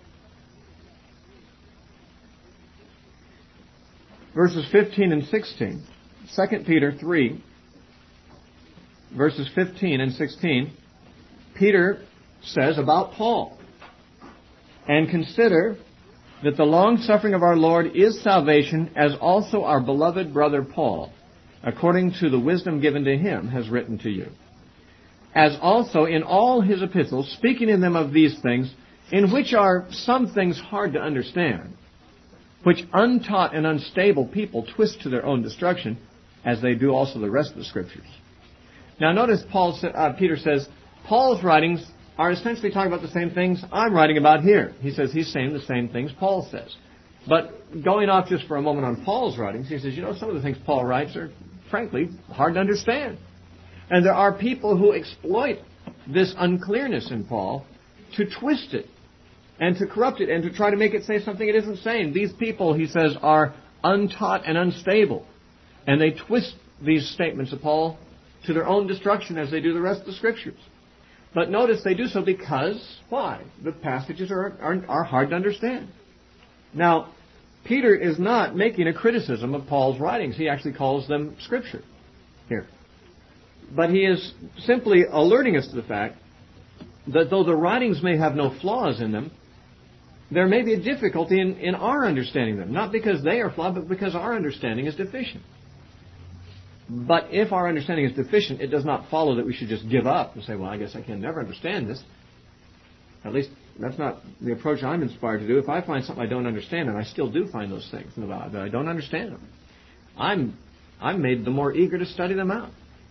verses fifteen and sixteen, Second Peter three, verses fifteen and sixteen, Peter says about Paul, "And consider that the long-suffering of our Lord is salvation, as also our beloved brother Paul, according to the wisdom given to him, has written to you. As also in all his epistles, speaking in them of these things, in which are some things hard to understand, which untaught and unstable people twist to their own destruction, as they do also the rest of the Scriptures." Now notice Paul, uh, Peter says, Paul's writings are essentially talking about the same things I'm writing about here. He says he's saying the same things Paul says. But going off just for a moment on Paul's writings, he says, you know, some of the things Paul writes are, frankly, hard to understand. And there are people who exploit this unclearness in Paul to twist it and to corrupt it and to try to make it say something it isn't saying. These people, he says, are untaught and unstable. And they twist these statements of Paul to their own destruction as they do the rest of the Scriptures. But notice they do so because, why? The passages are, are, are hard to understand. Now, Peter is not making a criticism of Paul's writings. He actually calls them Scripture here. But he is simply alerting us to the fact that though the writings may have no flaws in them, there may be a difficulty in, in our understanding them. Not because they are flawed, but because our understanding is deficient. But if our understanding is deficient, it does not follow that we should just give up and say, well, I guess I can never understand this. At least that's not the approach I'm inspired to do. If I find something I don't understand, and I still do find those things in the Bible, that I don't understand them, I'm, I'm made the more eager to study them out.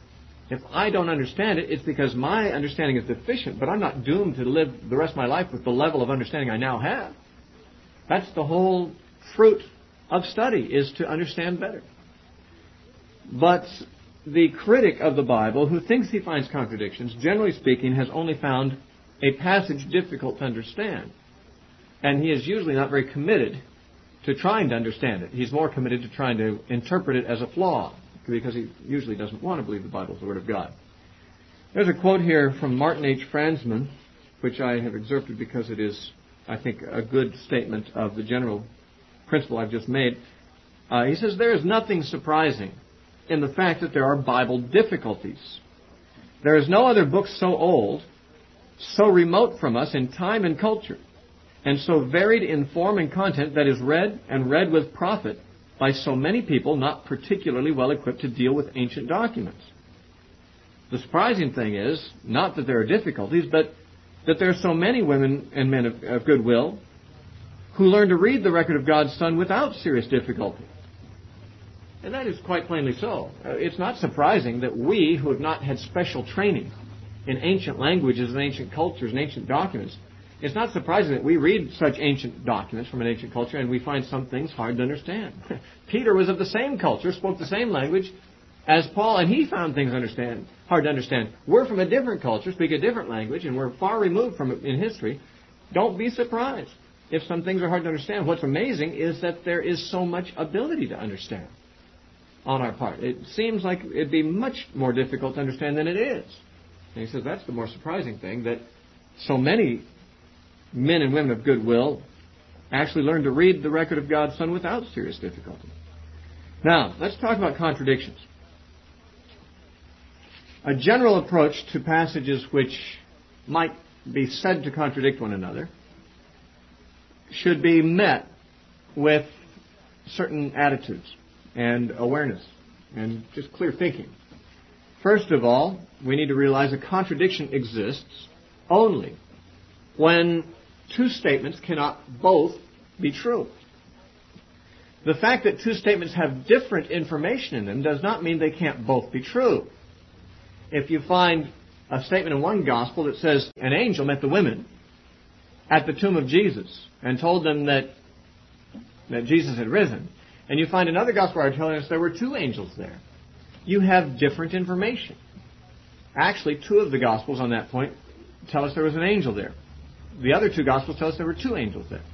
If I don't understand it, it's because my understanding is deficient, but I'm not doomed to live the rest of my life with the level of understanding I now have. That's the whole fruit of study, is to understand better. But the critic of the Bible, who thinks he finds contradictions, generally speaking, has only found a passage difficult to understand. And he is usually not very committed to trying to understand it. He's more committed to trying to interpret it as a flaw, because he usually doesn't want to believe the Bible is the Word of God. There's a quote here from Martin H. Franzman, which I have excerpted because it is, I think, a good statement of the general principle I've just made. Uh, he says, "There is nothing surprising in the fact that there are Bible difficulties. There is no other book so old, so remote from us in time and culture, and so varied in form and content that is read and read with profit by so many people not particularly well equipped to deal with ancient documents. The surprising thing is not that there are difficulties, but that there are so many women and men of, of goodwill who learn to read the record of God's Son without serious difficulty." And that is quite plainly so. Uh, it's not surprising that we, who have not had special training in ancient languages and ancient cultures and ancient documents, it's not surprising that we read such ancient documents from an ancient culture and we find some things hard to understand. Peter was of the same culture, spoke the same language as Paul, and he found things understand, hard to understand. We're from a different culture, speak a different language, and we're far removed from it in history. Don't be surprised if some things are hard to understand. What's amazing is that there is so much ability to understand on our part. It seems like it'd be much more difficult to understand than it is. And he says that's the more surprising thing, that so many men and women of goodwill actually learn to read the record of God's Son without serious difficulty. Now, let's talk about contradictions. A general approach to passages which might be said to contradict one another should be met with certain attitudes and awareness and just clear thinking. First of all, we need to realize a contradiction exists only when two statements cannot both be true. The fact that two statements have different information in them does not mean they can't both be true. If you find a statement in one gospel that says an angel met the women at the tomb of Jesus and told them that that Jesus had risen, and you find another gospel writer telling us there were two angels there, you have different information. Actually, two of the gospels on that point tell us there was an angel there. The other two gospels tell us there were two angels there.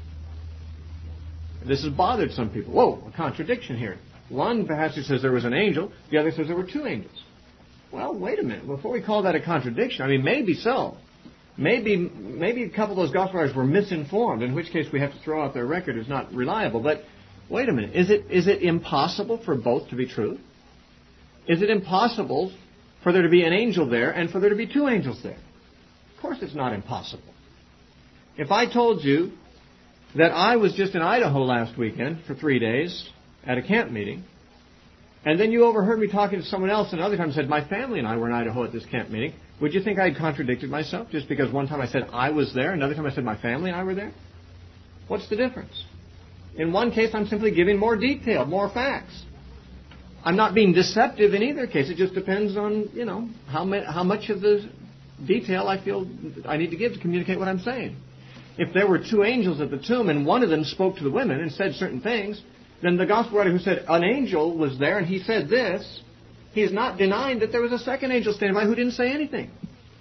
This has bothered some people. Whoa, a contradiction here. One passage says there was an angel, the other says there were two angels. Well, wait a minute. Before we call that a contradiction, I mean, maybe so. Maybe maybe a couple of those gospel writers were misinformed, in which case we have to throw out their record as not reliable. But wait a minute. Is it is it impossible for both to be true? Is it impossible for there to be an angel there and for there to be two angels there? Of course it's not impossible. If I told you that I was just in Idaho last weekend for three days at a camp meeting, and then you overheard me talking to someone else and another time said, my family and I were in Idaho at this camp meeting, would you think I had contradicted myself just because one time I said I was there, another time I said my family and I were there? What's the difference? In one case, I'm simply giving more detail, more facts. I'm not being deceptive in either case. It just depends on, you know, how, ma- how much of the detail I feel I need to give to communicate what I'm saying. If there were two angels at the tomb and one of them spoke to the women and said certain things, then the gospel writer who said an angel was there and he said this, he's not denying that there was a second angel standing by who didn't say anything.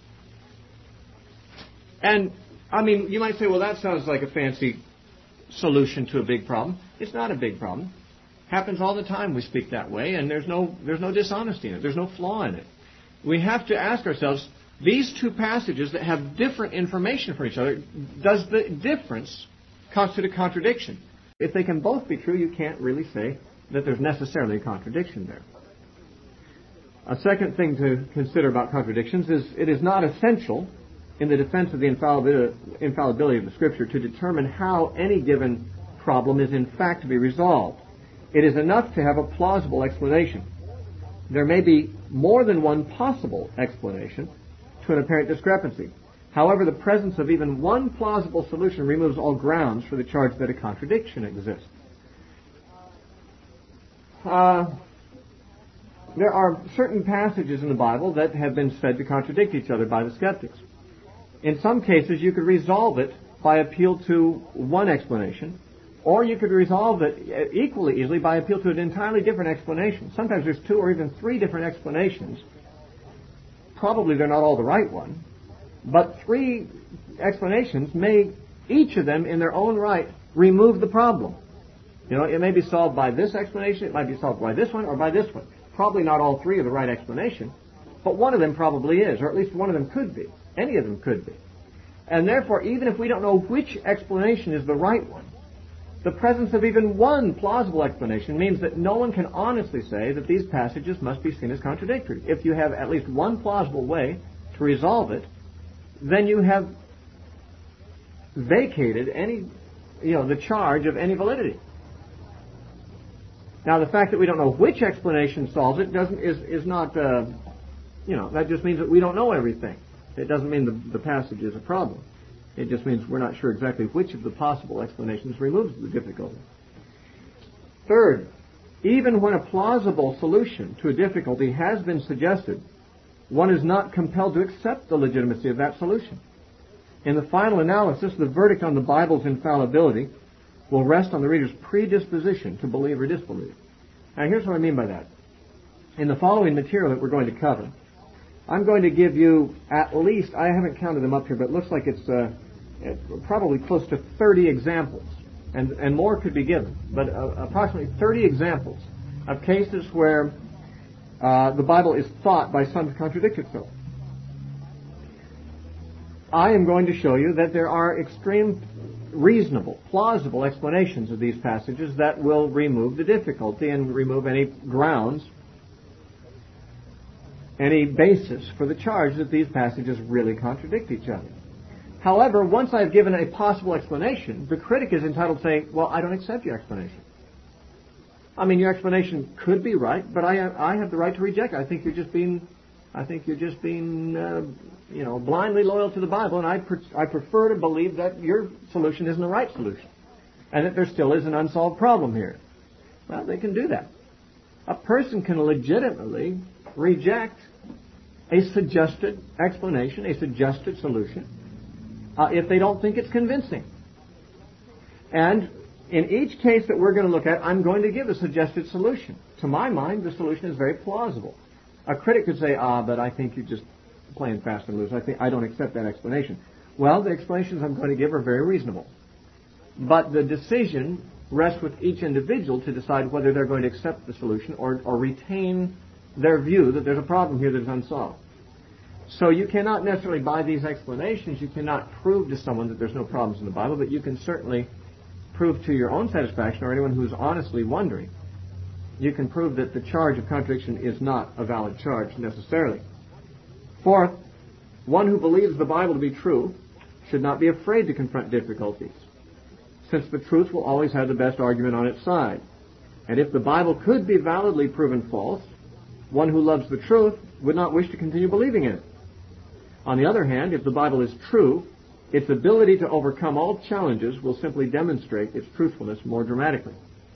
And, I mean, you might say, well, that sounds like a fancy solution to a big problem. It's not a big problem. Happens all the time we speak that way, and there's no there's no dishonesty in it. There's no flaw in it. We have to ask ourselves, these two passages that have different information from each other, does the difference constitute a contradiction? If they can both be true, you can't really say that there's necessarily a contradiction there. A second thing to consider about contradictions is it is not essential in the defense of the infallibility of the Scripture to determine how any given problem is in fact to be resolved. It is enough to have a plausible explanation. There may be more than one possible explanation to an apparent discrepancy. However, the presence of even one plausible solution removes all grounds for the charge that a contradiction exists. Uh, there are certain passages in the Bible that have been said to contradict each other by the skeptics. In some cases, you could resolve it by appeal to one explanation, or you could resolve it equally easily by appeal to an entirely different explanation. Sometimes there's two or even three different explanations. Probably they're not all the right one, but three explanations may, each of them in their own right, remove the problem. You know, it may be solved by this explanation, it might be solved by this one, or by this one. Probably not all three are the right explanation, but one of them probably is, or at least one of them could be. Any of them could be. And therefore, even if we don't know which explanation is the right one, the presence of even one plausible explanation means that no one can honestly say that these passages must be seen as contradictory. If you have at least one plausible way to resolve it, then you have vacated any, you know, the charge of any validity. Now, the fact that we don't know which explanation solves it doesn't is is not, uh, you know, that just means that we don't know everything. It doesn't mean the, the passage is a problem. It just means we're not sure exactly which of the possible explanations removes the difficulty. Third, even when a plausible solution to a difficulty has been suggested, one is not compelled to accept the legitimacy of that solution. In the final analysis, the verdict on the Bible's infallibility will rest on the reader's predisposition to believe or disbelieve. Now, here's what I mean by that. In the following material that we're going to cover, I'm going to give you at least, I haven't counted them up here, but it looks like it's uh, probably close to thirty examples, and, and more could be given, but uh, approximately thirty examples of cases where uh, the Bible is thought by some to contradict itself. I am going to show you that there are extreme, reasonable, plausible explanations of these passages that will remove the difficulty and remove any grounds, any basis for the charge that these passages really contradict each other. However, once I've given a possible explanation, the critic is entitled to say, well, I don't accept your explanation. I mean, your explanation could be right, but I have, I have the right to reject it. I think you're just being, I think you're just being, uh, you know, blindly loyal to the Bible, and I, pre- I prefer to believe that your solution isn't the right solution, and that there still is an unsolved problem here. Well, they can do that. A person can legitimately reject a suggested explanation, a suggested solution, uh, if they don't think it's convincing. And in each case that we're going to look at, I'm going to give a suggested solution. To my mind, the solution is very plausible. A critic could say, ah, but I think you're just playing fast and loose. I think I don't accept that explanation. Well, the explanations I'm going to give are very reasonable. But the decision rests with each individual to decide whether they're going to accept the solution or, or retain their view that there's a problem here that is unsolved. So you cannot necessarily, by these explanations, you cannot prove to someone that there's no problems in the Bible, but you can certainly prove to your own satisfaction, or anyone who's honestly wondering, you can prove that the charge of contradiction is not a valid charge necessarily. Fourth, one who believes the Bible to be true should not be afraid to confront difficulties, since the truth will always have the best argument on its side. And if the Bible could be validly proven false, one who loves the truth would not wish to continue believing in it. On the other hand, if the Bible is true, its ability to overcome all challenges will simply demonstrate its truthfulness more dramatically.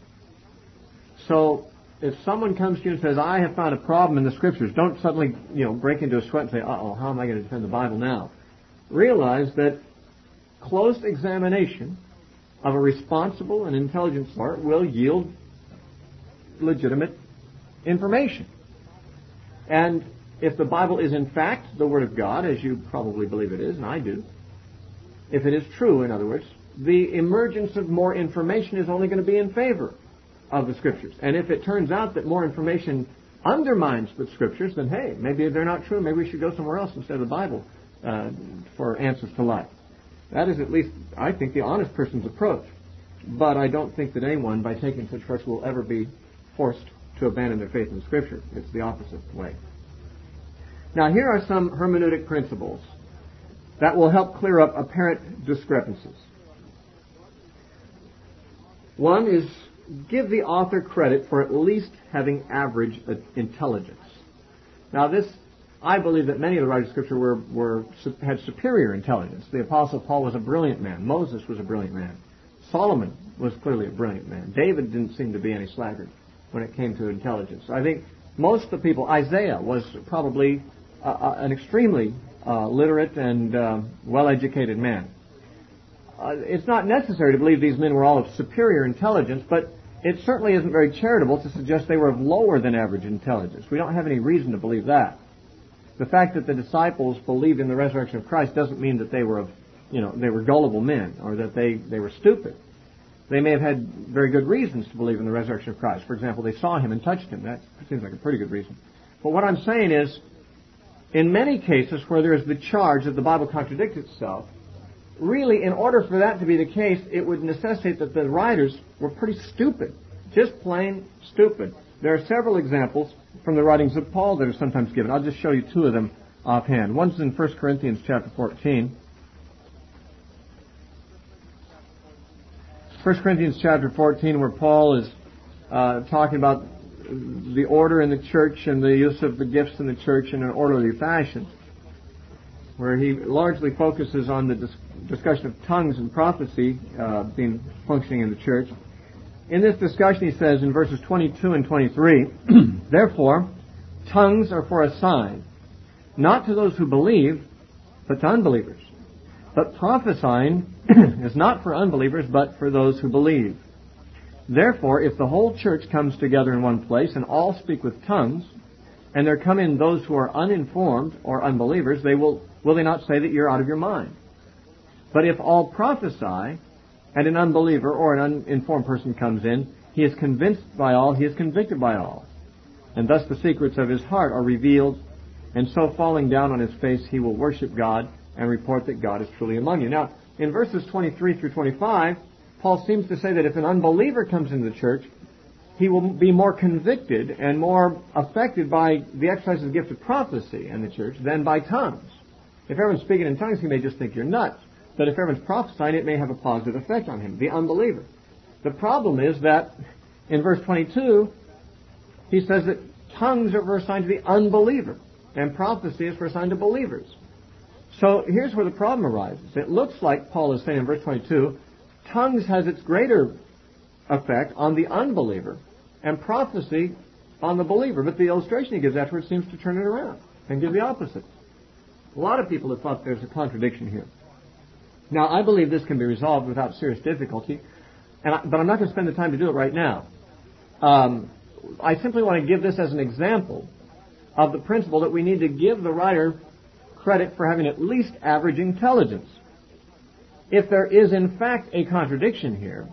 So, if someone comes to you and says, I have found a problem in the Scriptures, don't suddenly, you know, break into a sweat and say, uh-oh, how am I going to defend the Bible now? Realize that close examination of a responsible and intelligent sort will yield legitimate information. And if the Bible is in fact the Word of God, as you probably believe it is, and I do, if it is true, in other words, the emergence of more information is only going to be in favor of the Scriptures. And if it turns out that more information undermines the Scriptures, then hey, maybe they're not true. Maybe we should go somewhere else instead of the Bible uh, for answers to life. That is at least, I think, the honest person's approach. But I don't think that anyone, by taking such approach, will ever be forced to abandon their faith in the Scripture. It's the opposite way. Now, here are some hermeneutic principles that will help clear up apparent discrepancies. One is, give the author credit for at least having average intelligence. Now, this, I believe that many of the writers of Scripture were, were had superior intelligence. The Apostle Paul was a brilliant man. Moses was a brilliant man. Solomon was clearly a brilliant man. David didn't seem to be any slacker when it came to intelligence. I think Most of the people, Isaiah was probably uh, uh, an extremely uh, literate and uh, well-educated man. Uh, it's not necessary to believe these men were all of superior intelligence, but it certainly isn't very charitable to suggest they were of lower than average intelligence. We don't have any reason to believe that. The fact that the disciples believed in the resurrection of Christ doesn't mean that they were of, you know, they were gullible men or that they, they were stupid. They may have had very good reasons to believe in the resurrection of Christ. For example, they saw him and touched him. That seems like a pretty good reason. But what I'm saying is, in many cases where there is the charge that the Bible contradicts itself, really, in order for that to be the case, it would necessitate that the writers were pretty stupid. Just plain stupid. There are several examples from the writings of Paul that are sometimes given. I'll just show you two of them offhand. One's in First Corinthians chapter fourteen. First Corinthians chapter fourteen, where Paul is uh, talking about the order in the church and the use of the gifts in the church in an orderly fashion, where he largely focuses on the dis- discussion of tongues and prophecy uh, being functioning in the church. In this discussion, he says in verses twenty-two and twenty-three, "Therefore, tongues are for a sign, not to those who believe, but to unbelievers. But prophesying is not for unbelievers, but for those who believe. Therefore, if the whole church comes together in one place and all speak with tongues, and there come in those who are uninformed or unbelievers, they will will they not say that you're out of your mind? But if all prophesy, and an unbeliever or an uninformed person comes in, he is convinced by all, he is convicted by all. And thus the secrets of his heart are revealed, and so falling down on his face he will worship God and report that God is truly among you." Now, in verses twenty-three through twenty-five, Paul seems to say that if an unbeliever comes into the church, he will be more convicted and more affected by the exercise of the gift of prophecy in the church than by tongues. If everyone's speaking in tongues, he may just think you're nuts. But if everyone's prophesying, it may have a positive effect on him, the unbeliever. The problem is that in verse twenty-two, he says that tongues are for a sign to the unbeliever, and prophecy is for a sign to believers. So here's where the problem arises. It looks like Paul is saying in verse twenty-two, tongues has its greater effect on the unbeliever, and prophecy on the believer. But the illustration he gives afterwards seems to turn it around and give the opposite. A lot of people have thought there's a contradiction here. Now, I believe this can be resolved without serious difficulty, and I, but I'm not going to spend the time to do it right now. Um, I simply want to give this as an example of the principle that we need to give the writer credit for having at least average intelligence. If there is, in fact, a contradiction here,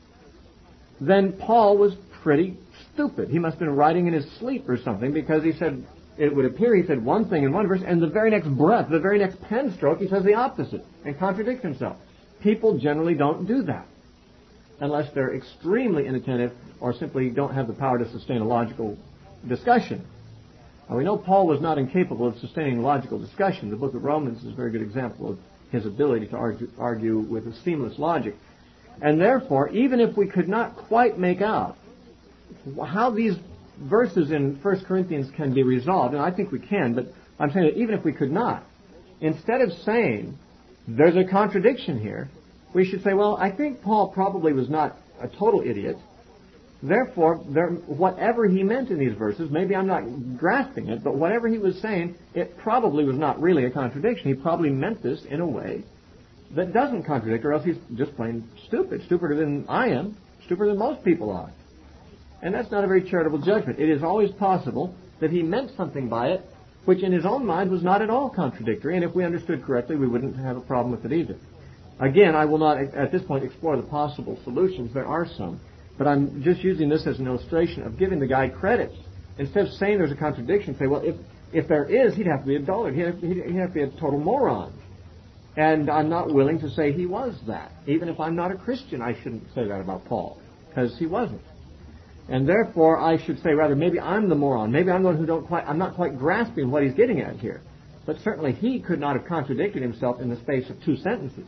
then Paul was pretty stupid. He must have been writing in his sleep or something, because he said, it would appear he said one thing in one verse, and the very next breath, the very next pen stroke, he says the opposite and contradicts himself. People generally don't do that unless they're extremely inattentive or simply don't have the power to sustain a logical discussion. Now, we know Paul was not incapable of sustaining logical discussion. The book of Romans is a very good example of his ability to argue, argue with a seamless logic. And therefore, even if we could not quite make out how these verses in First Corinthians can be resolved, and I think we can, but I'm saying that even if we could not, instead of saying there's a contradiction here, we should say, well, I think Paul probably was not a total idiot. Therefore, there, whatever he meant in these verses, maybe I'm not grasping it, but whatever he was saying, it probably was not really a contradiction. He probably meant this in a way that doesn't contradict, or else he's just plain stupid, stupider than I am, stupider than most people are. And that's not a very charitable judgment. It is always possible that he meant something by it which in his own mind was not at all contradictory, and if we understood correctly, we wouldn't have a problem with it either. Again, I will not at this point explore the possible solutions. There are some. But I'm just using this as an illustration of giving the guy credit. Instead of saying there's a contradiction, say, well, if if there is, he'd have to be a dullard. He'd have, he'd have to be a total moron. And I'm not willing to say he was that. Even if I'm not a Christian, I shouldn't say that about Paul, because he wasn't. And therefore, I should say, rather, maybe I'm the moron. Maybe I'm the one who don't quite, I'm not quite grasping what he's getting at here. But certainly he could not have contradicted himself in the space of two sentences.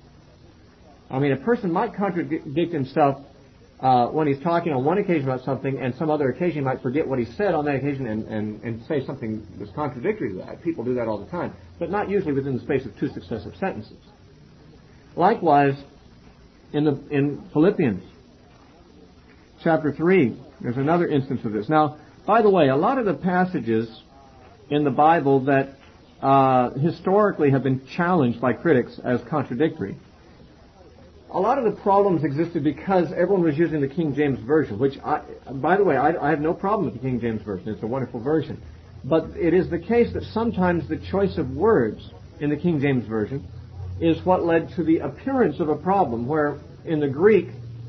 I mean, a person might contradict himself uh, when he's talking on one occasion about something, and some other occasion he might forget what he said on that occasion and, and, and say something that's contradictory to that. People do that all the time, but not usually within the space of two successive sentences. Likewise, in the in Philippians chapter three, there's another instance of this. Now, By the way, a lot of the passages in the Bible that uh, historically have been challenged by critics as contradictory, a lot of the problems existed because everyone was using the King James Version, which, I, by the way, I, I have no problem with the King James Version. It's a wonderful version. But it is the case that sometimes the choice of words in the King James Version is what led to the appearance of a problem, where in the Greek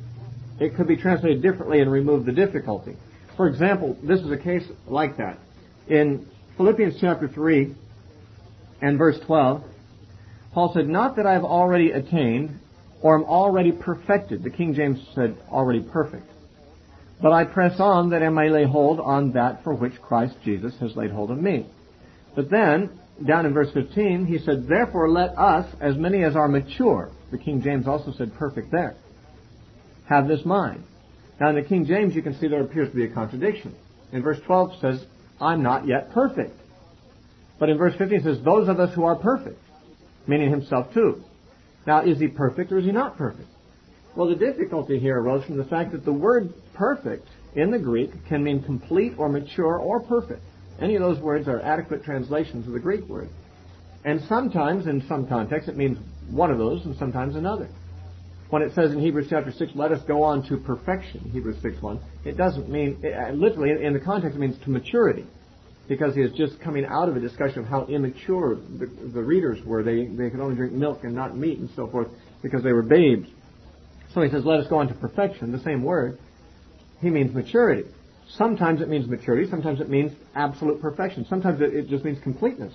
it could be translated differently and remove the difficulty. For example, this is a case like that. In Philippians chapter three and verse twelve, Paul said, "Not that I have already attained or am already perfected." The King James said already perfect. "But I press on that I may lay hold on that for which Christ Jesus has laid hold of me." But then, down in verse fifteen, he said, "Therefore let us, as many as are mature," the King James also said perfect there, "have this mind." Now in the King James you can see there appears to be a contradiction. In verse twelve it says, "I'm not yet perfect." But in verse fifteen it says, "Those of us who are perfect," meaning himself too. Now is he perfect or is he not perfect? Well, the difficulty here arose from the fact that the word perfect in the Greek can mean complete or mature or perfect. Any of those words are adequate translations of the Greek word. And sometimes, in some contexts, it means one of those and sometimes another. When it says in Hebrews chapter six, "Let us go on to perfection," Hebrews six one, it doesn't mean, it, literally in the context it means to maturity, because he is just coming out of a discussion of how immature the, the readers were. They, they could only drink milk and not meat and so forth because they were babes. So he says, "Let us go on to perfection," the same word. He means maturity. Sometimes it means maturity, sometimes it means absolute perfection. Sometimes it, it just means completeness.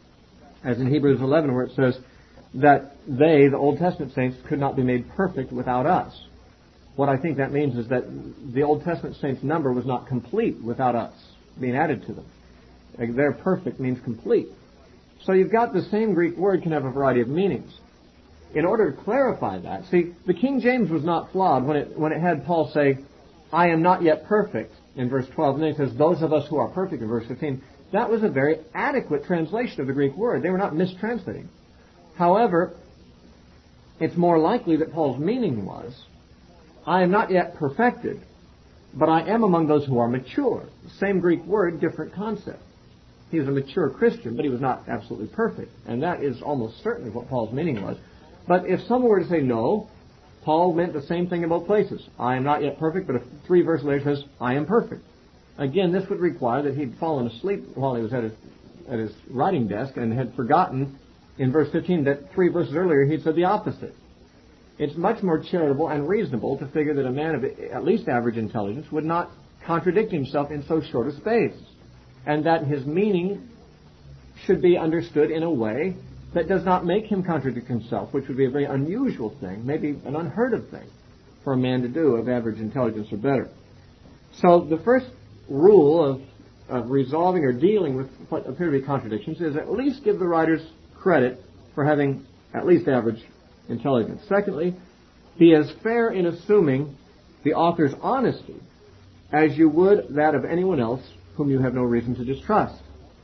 As in Hebrews eleven, where it says that they, the Old Testament saints, could not be made perfect without us. What I think that means is that the Old Testament saints' number was not complete without us being added to them. Their perfect means complete. So you've got the same Greek word can have a variety of meanings. In order to clarify that, see, the King James was not flawed when it when it had Paul say, "I am not yet perfect," in verse twelve, and then it says, "Those of us who are perfect," in verse fifteen. That was a very adequate translation of the Greek word. They were not mistranslating. However, it's more likely that Paul's meaning was, "I am not yet perfected, but I am among those who are mature." Same Greek word, different concept. He was a mature Christian, but he was not absolutely perfect. And that is almost certainly what Paul's meaning was. But if someone were to say no, Paul meant the same thing in both places. "I am not yet perfect," but if three verses later says, "I am perfect." Again, this would require that he'd fallen asleep while he was at his, at his writing desk and had forgotten in verse fifteen that three verses earlier he'd said the opposite. It's much more charitable and reasonable to figure that a man of at least average intelligence would not contradict himself in so short a space, and that his meaning should be understood in a way that does not make him contradict himself, which would be a very unusual thing, maybe an unheard of thing for a man to do of average intelligence or better. So the first rule of, of resolving or dealing with what appear to be contradictions is at least give the writers credit for having at least average intelligence. Secondly, be as fair in assuming the author's honesty as you would that of anyone else whom you have no reason to distrust.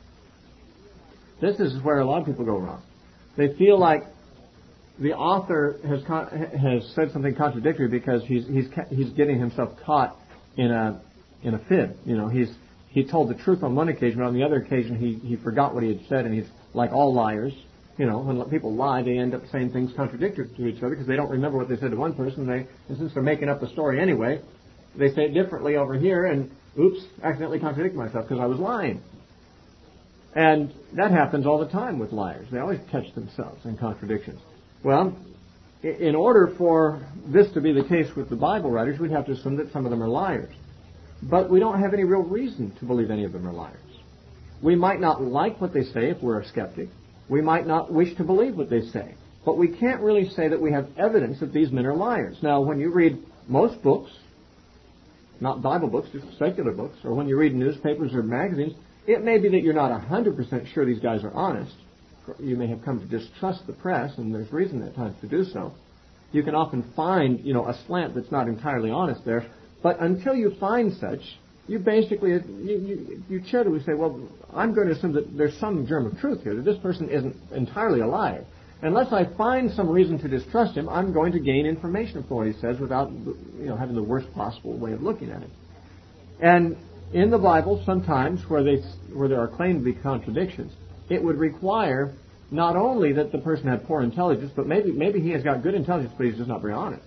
This is where a lot of people go wrong. They feel like the author has con- has said something contradictory because he's he's ca- he's getting himself caught in a in a fib. You know, he's he told the truth on one occasion, but on the other occasion he he forgot what he had said, and he's like all liars. You know, when people lie, they end up saying things contradictory to each other because they don't remember what they said to one person. They, and since they're making up the story anyway, they say it differently over here, and oops, accidentally contradicted myself because I was lying. And that happens all the time with liars. They always catch themselves in contradictions. Well, in order for this to be the case with the Bible writers, we'd have to assume that some of them are liars. But we don't have any real reason to believe any of them are liars. We might not like what they say if we're a skeptic. We might not wish to believe what they say. But we can't really say that we have evidence that these men are liars. Now, when you read most books, not Bible books, just secular books, or when you read newspapers or magazines, it may be that you're not one hundred percent sure these guys are honest. You may have come to distrust the press, and there's reason at times to do so. You can often find, you know, a slant that's not entirely honest there. But until you find such, you basically, you, you, you charitably say, well, I'm going to assume that there's some germ of truth here, that this person isn't entirely a liar. Unless I find some reason to distrust him, I'm going to gain information from what he says without, you know, having the worst possible way of looking at it. And in the Bible, sometimes where they where there are claimed to be contradictions, it would require not only that the person had poor intelligence, but maybe maybe he has got good intelligence, but he's just not very honest.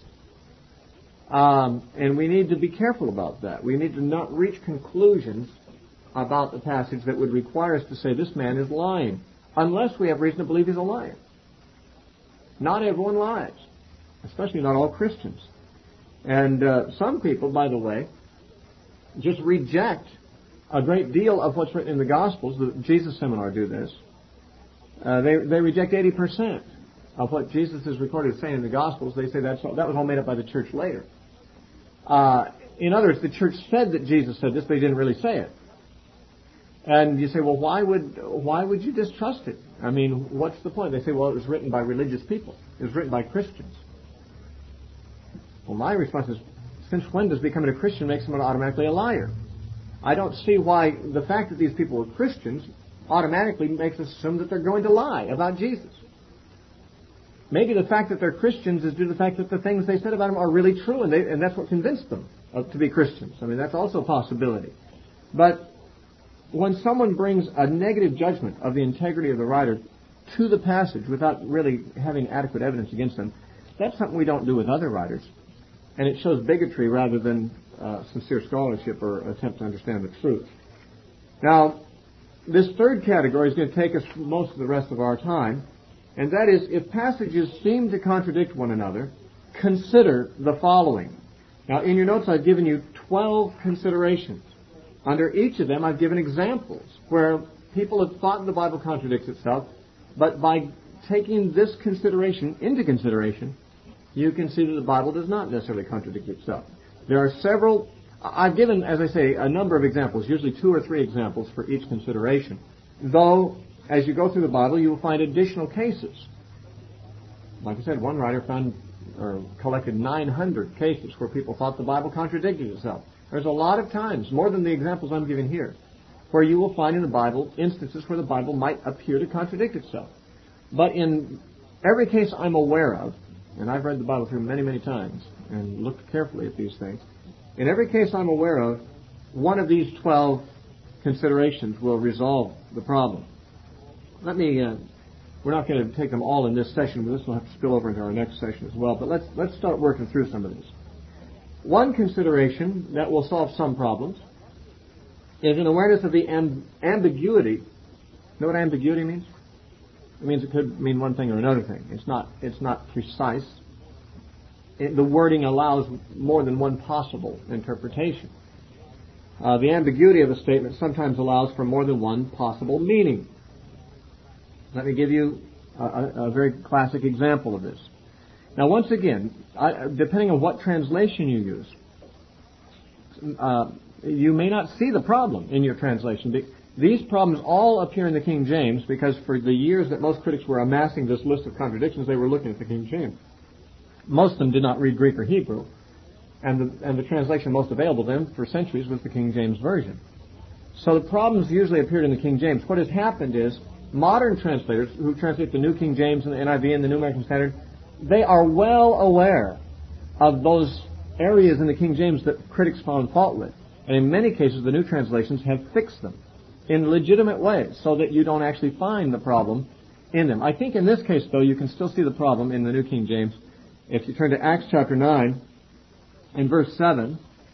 Um, and we need to be careful about that. We need to not reach conclusions about the passage that would require us to say this man is lying, unless we have reason to believe he's a liar. Not everyone lies, especially not all Christians. And uh, some people, by the way, just reject a great deal of what's written in the Gospels. The Jesus Seminar do this. Uh, they they reject eighty percent of what Jesus is recorded as saying in the Gospels. They say that's all, that was all made up by the church later. Uh, in other words, the church said that Jesus said this, but he didn't really say it. And you say, well, why would why would you distrust it? I mean, what's the point? They say, well, it was written by religious people. It was written by Christians. Well, my response is, since when does becoming a Christian make someone automatically a liar? I don't see why the fact that these people were Christians automatically makes us assume that they're going to lie about Jesus. Maybe the fact that they're Christians is due to the fact that the things they said about him are really true, and, they, and that's what convinced them of, to be Christians. I mean, that's also a possibility. But when someone brings a negative judgment of the integrity of the writer to the passage without really having adequate evidence against them, that's something we don't do with other writers. And it shows bigotry rather than uh, sincere scholarship or attempt to understand the truth. Now, this third category is going to take us most of the rest of our time, and that is, if passages seem to contradict one another, consider the following. Now, in your notes, I've given you twelve considerations. Under each of them, I've given examples where people have thought the Bible contradicts itself, but by taking this consideration into consideration, you can see that the Bible does not necessarily contradict itself. There are several, I've given, as I say, a number of examples, usually two or three examples for each consideration. Though, as you go through the Bible, you will find additional cases. Like I said, one writer found or collected nine hundred cases where people thought the Bible contradicted itself. There's a lot of times, more than the examples I'm giving here, where you will find in the Bible instances where the Bible might appear to contradict itself. But in every case I'm aware of, and I've read the Bible through many, many times and looked carefully at these things, in every case I'm aware of, one of these twelve considerations will resolve the problem. Let me, uh, we're not going to take them all in this session, but this will have to spill over into our next session as well. But let's let's start working through some of these. One consideration that will solve some problems is an awareness of the amb- ambiguity. You know what ambiguity means? It means it could mean one thing or another thing. It's not it's not precise. It, the wording allows more than one possible interpretation. Uh, the ambiguity of a statement sometimes allows for more than one possible meaning. Let me give you a, a, a very classic example of this. Now, once again, I, depending on what translation you use, uh, you may not see the problem in your translation. These problems all appear in the King James because for the years that most critics were amassing this list of contradictions, they were looking at the King James. Most of them did not read Greek or Hebrew, and the, and the translation most available to them for centuries was the King James Version. So the problems usually appeared in the King James. What has happened is modern translators who translate the New King James and the N I V and the New American Standard, they are well aware of those areas in the King James that critics found fault with. And in many cases, the new translations have fixed them in legitimate ways so that you don't actually find the problem in them. I think in this case, though, you can still see the problem in the New King James. If you turn to Acts chapter nine and verse seven,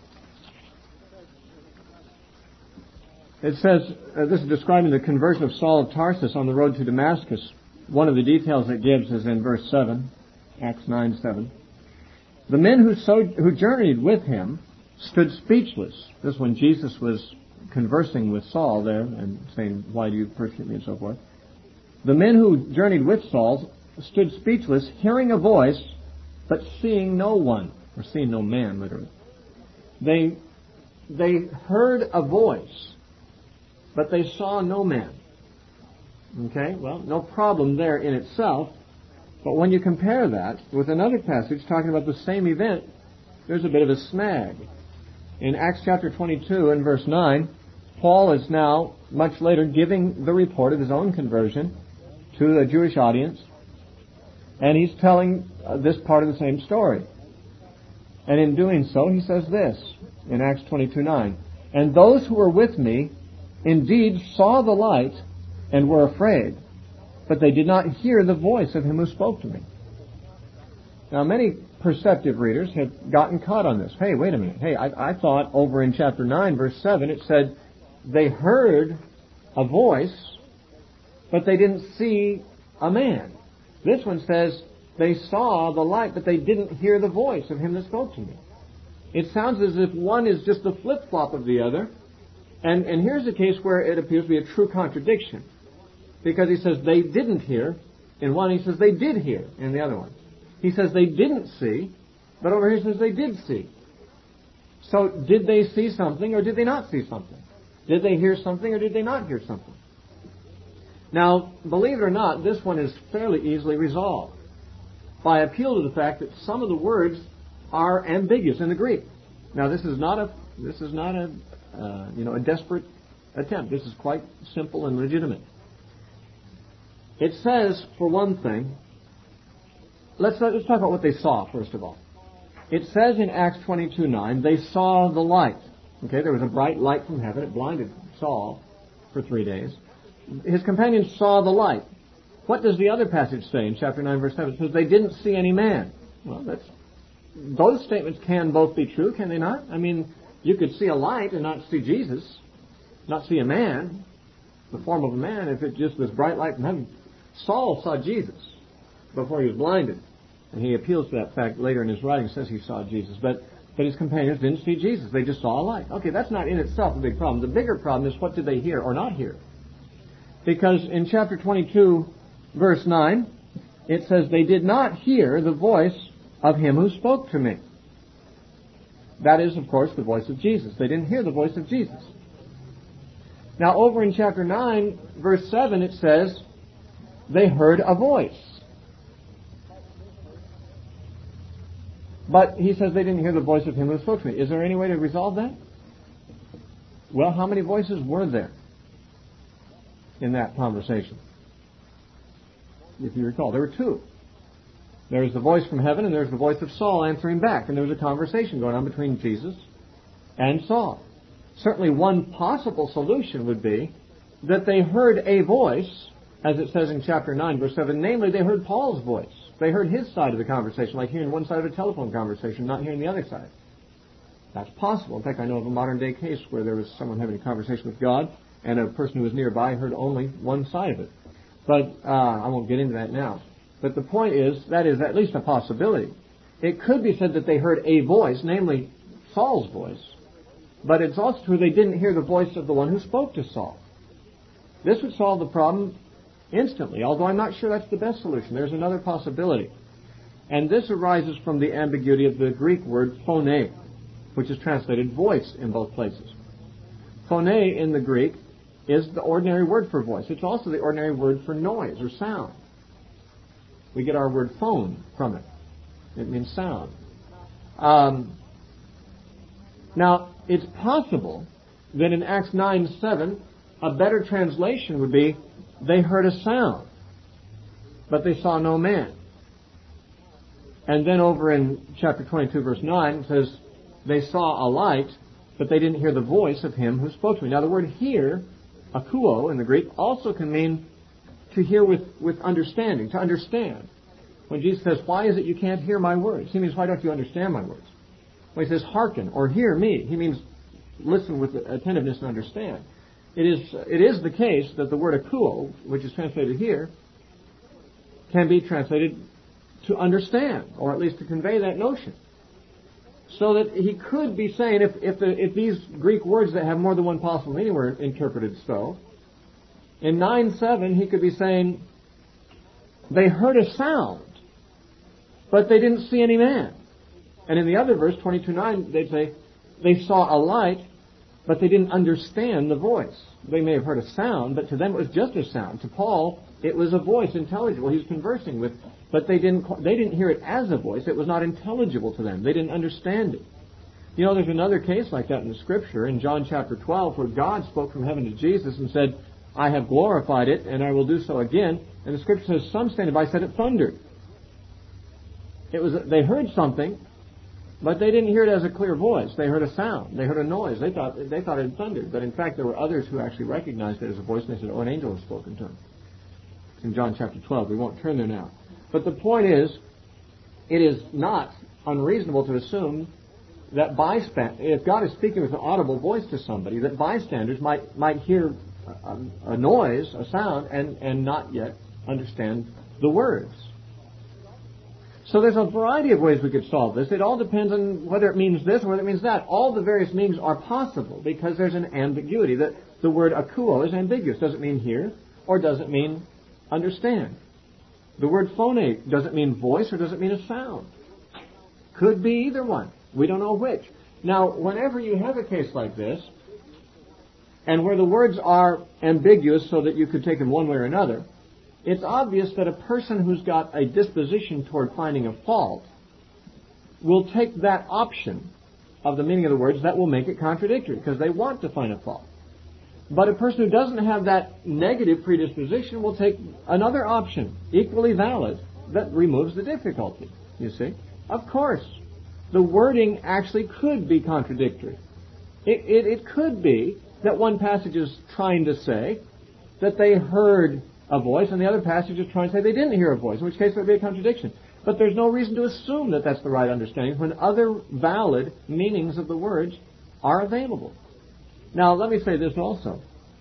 it says, uh, this is describing the conversion of Saul of Tarsus on the road to Damascus. One of the details it gives is in verse seven, Acts nine seven. The men who, so, who journeyed with him stood speechless. This is when Jesus was conversing with Saul there and saying, why do you persecute me and so forth. The men who journeyed with Saul stood speechless, hearing a voice, but seeing no one, or seeing no man, literally. They, they heard a voice, but they saw no man. Okay, well, no problem there in itself. But when you compare that with another passage talking about the same event, there's a bit of a snag. In Acts chapter twenty-two and verse nine, Paul is now, much later, giving the report of his own conversion to a Jewish audience. And he's telling uh, this part of the same story. And in doing so, he says this in Acts twenty-two nine. And those who were with me indeed saw the light and were afraid, but they did not hear the voice of him who spoke to me. Now, many perceptive readers have gotten caught on this. Hey, wait a minute. Hey, I, I thought over in chapter nine, verse seven, it said they heard a voice, but they didn't see a man. This one says they saw the light, but they didn't hear the voice of him that spoke to me. It sounds as if one is just a flip-flop of the other. And, and here's a case where it appears to be a true contradiction. Because he says they didn't hear in one, he says they did hear in the other one. He says they didn't see, but over here he says they did see. So did they see something or did they not see something? Did they hear something or did they not hear something? Now, believe it or not, this one is fairly easily resolved by appeal to the fact that some of the words are ambiguous in the Greek. Now, this is not a this is not a uh, you know a desperate attempt. This is quite simple and legitimate. It says, for one thing, let's let's talk about what they saw first of all. It says in Acts twenty-two nine, they saw the light. Okay, there was a bright light from heaven. It blinded Saul for three days. His companions saw the light. What does the other passage say in chapter nine, verse seven? It says they didn't see any man. Well, that's those statements can both be true, can they not? I mean, you could see a light and not see Jesus, not see a man, the form of a man, if it just was bright light from heaven. Saul saw Jesus before he was blinded. And he appeals to that fact later in his writing, says he saw Jesus. But but his companions didn't see Jesus. They just saw a light. Okay, that's not in itself a big problem. The bigger problem is what did they hear or not hear? Because in chapter twenty-two, verse nine, it says, they did not hear the voice of him who spoke to me. That is, of course, the voice of Jesus. They didn't hear the voice of Jesus. Now, over in chapter nine, verse seven, it says, they heard a voice. But he says they didn't hear the voice of him who spoke to me. Is there any way to resolve that? Well, how many voices were there in that conversation? If you recall, there were two. There's the voice from heaven and there's the voice of Saul answering back. And there was a conversation going on between Jesus and Saul. Certainly one possible solution would be that they heard a voice, as it says in chapter nine, verse seven. Namely, they heard Paul's voice. They heard his side of the conversation, like hearing one side of a telephone conversation, not hearing the other side. That's possible. In fact, I know of a modern day case where there was someone having a conversation with God, and a person who was nearby heard only one side of it. But uh, I won't get into that now. But the point is, that is at least a possibility. It could be said that they heard a voice, namely Saul's voice, but it's also true they didn't hear the voice of the one who spoke to Saul. This would solve the problem instantly, although I'm not sure that's the best solution. There's another possibility. And this arises from the ambiguity of the Greek word phone, which is translated voice in both places. Phone in the Greek is the ordinary word for voice. It's also the ordinary word for noise or sound. We get our word phone from it. It means sound. Um, now, it's possible that in Acts nine seven, a better translation would be, they heard a sound, but they saw no man. And then over in chapter twenty-two, verse nine, it says, they saw a light, but they didn't hear the voice of him who spoke to me. Now, the word hear, akouo in the Greek, also can mean to hear with, with understanding, to understand. When Jesus says, why is it you can't hear my words? He means, why don't you understand my words? When he says, hearken, or hear me, he means listen with attentiveness and understand. It is it is the case that the word akouo, which is translated here, can be translated to understand, or at least to convey that notion. So that he could be saying, if if, the, if these Greek words that have more than one possible meaning were interpreted so, in nine seven he could be saying, they heard a sound, but they didn't see any man. And in the other verse, twenty-two nine, they'd say, they saw a light, but they didn't understand the voice. They may have heard a sound, but to them it was just a sound. To Paul, it was a voice, intelligible. He was conversing with, but they didn't they didn't hear it as a voice. It was not intelligible to them. They didn't understand it. You know, there's another case like that in the Scripture, in John chapter twelve, where God spoke from heaven to Jesus and said, I have glorified it, and I will do so again. And the Scripture says, some standing by said it thundered. It was they heard something, But they didn't hear it as a clear voice. They heard a sound. They heard a noise. They thought they thought it had thundered. But in fact, there were others who actually recognized it as a voice, and they said, oh, an angel has spoken to them. It's in John chapter twelve. We won't turn there now. But the point is, it is not unreasonable to assume that bystanders, if God is speaking with an audible voice to somebody, that bystanders might might hear a, a noise, a sound, and, and not yet understand the words. So there's a variety of ways we could solve this. It all depends on whether it means this or whether it means that. All the various meanings are possible because there's an ambiguity. That the word akuo is ambiguous. Does it mean hear or does it mean understand? The word phone, does it mean voice or does it mean a sound? Could be either one. We don't know which. Now, whenever you have a case like this, and where the words are ambiguous so that you could take them one way or another, it's obvious that a person who's got a disposition toward finding a fault will take that option of the meaning of the words that will make it contradictory because they want to find a fault. But a person who doesn't have that negative predisposition will take another option, equally valid, that removes the difficulty, you see. Of course, the wording actually could be contradictory. It, it, it could be that one passage is trying to say that they heard a voice, and the other passage is trying to say they didn't hear a voice, in which case there would be a contradiction. But there's no reason to assume that that's the right understanding when other valid meanings of the words are available. Now, let me say this also.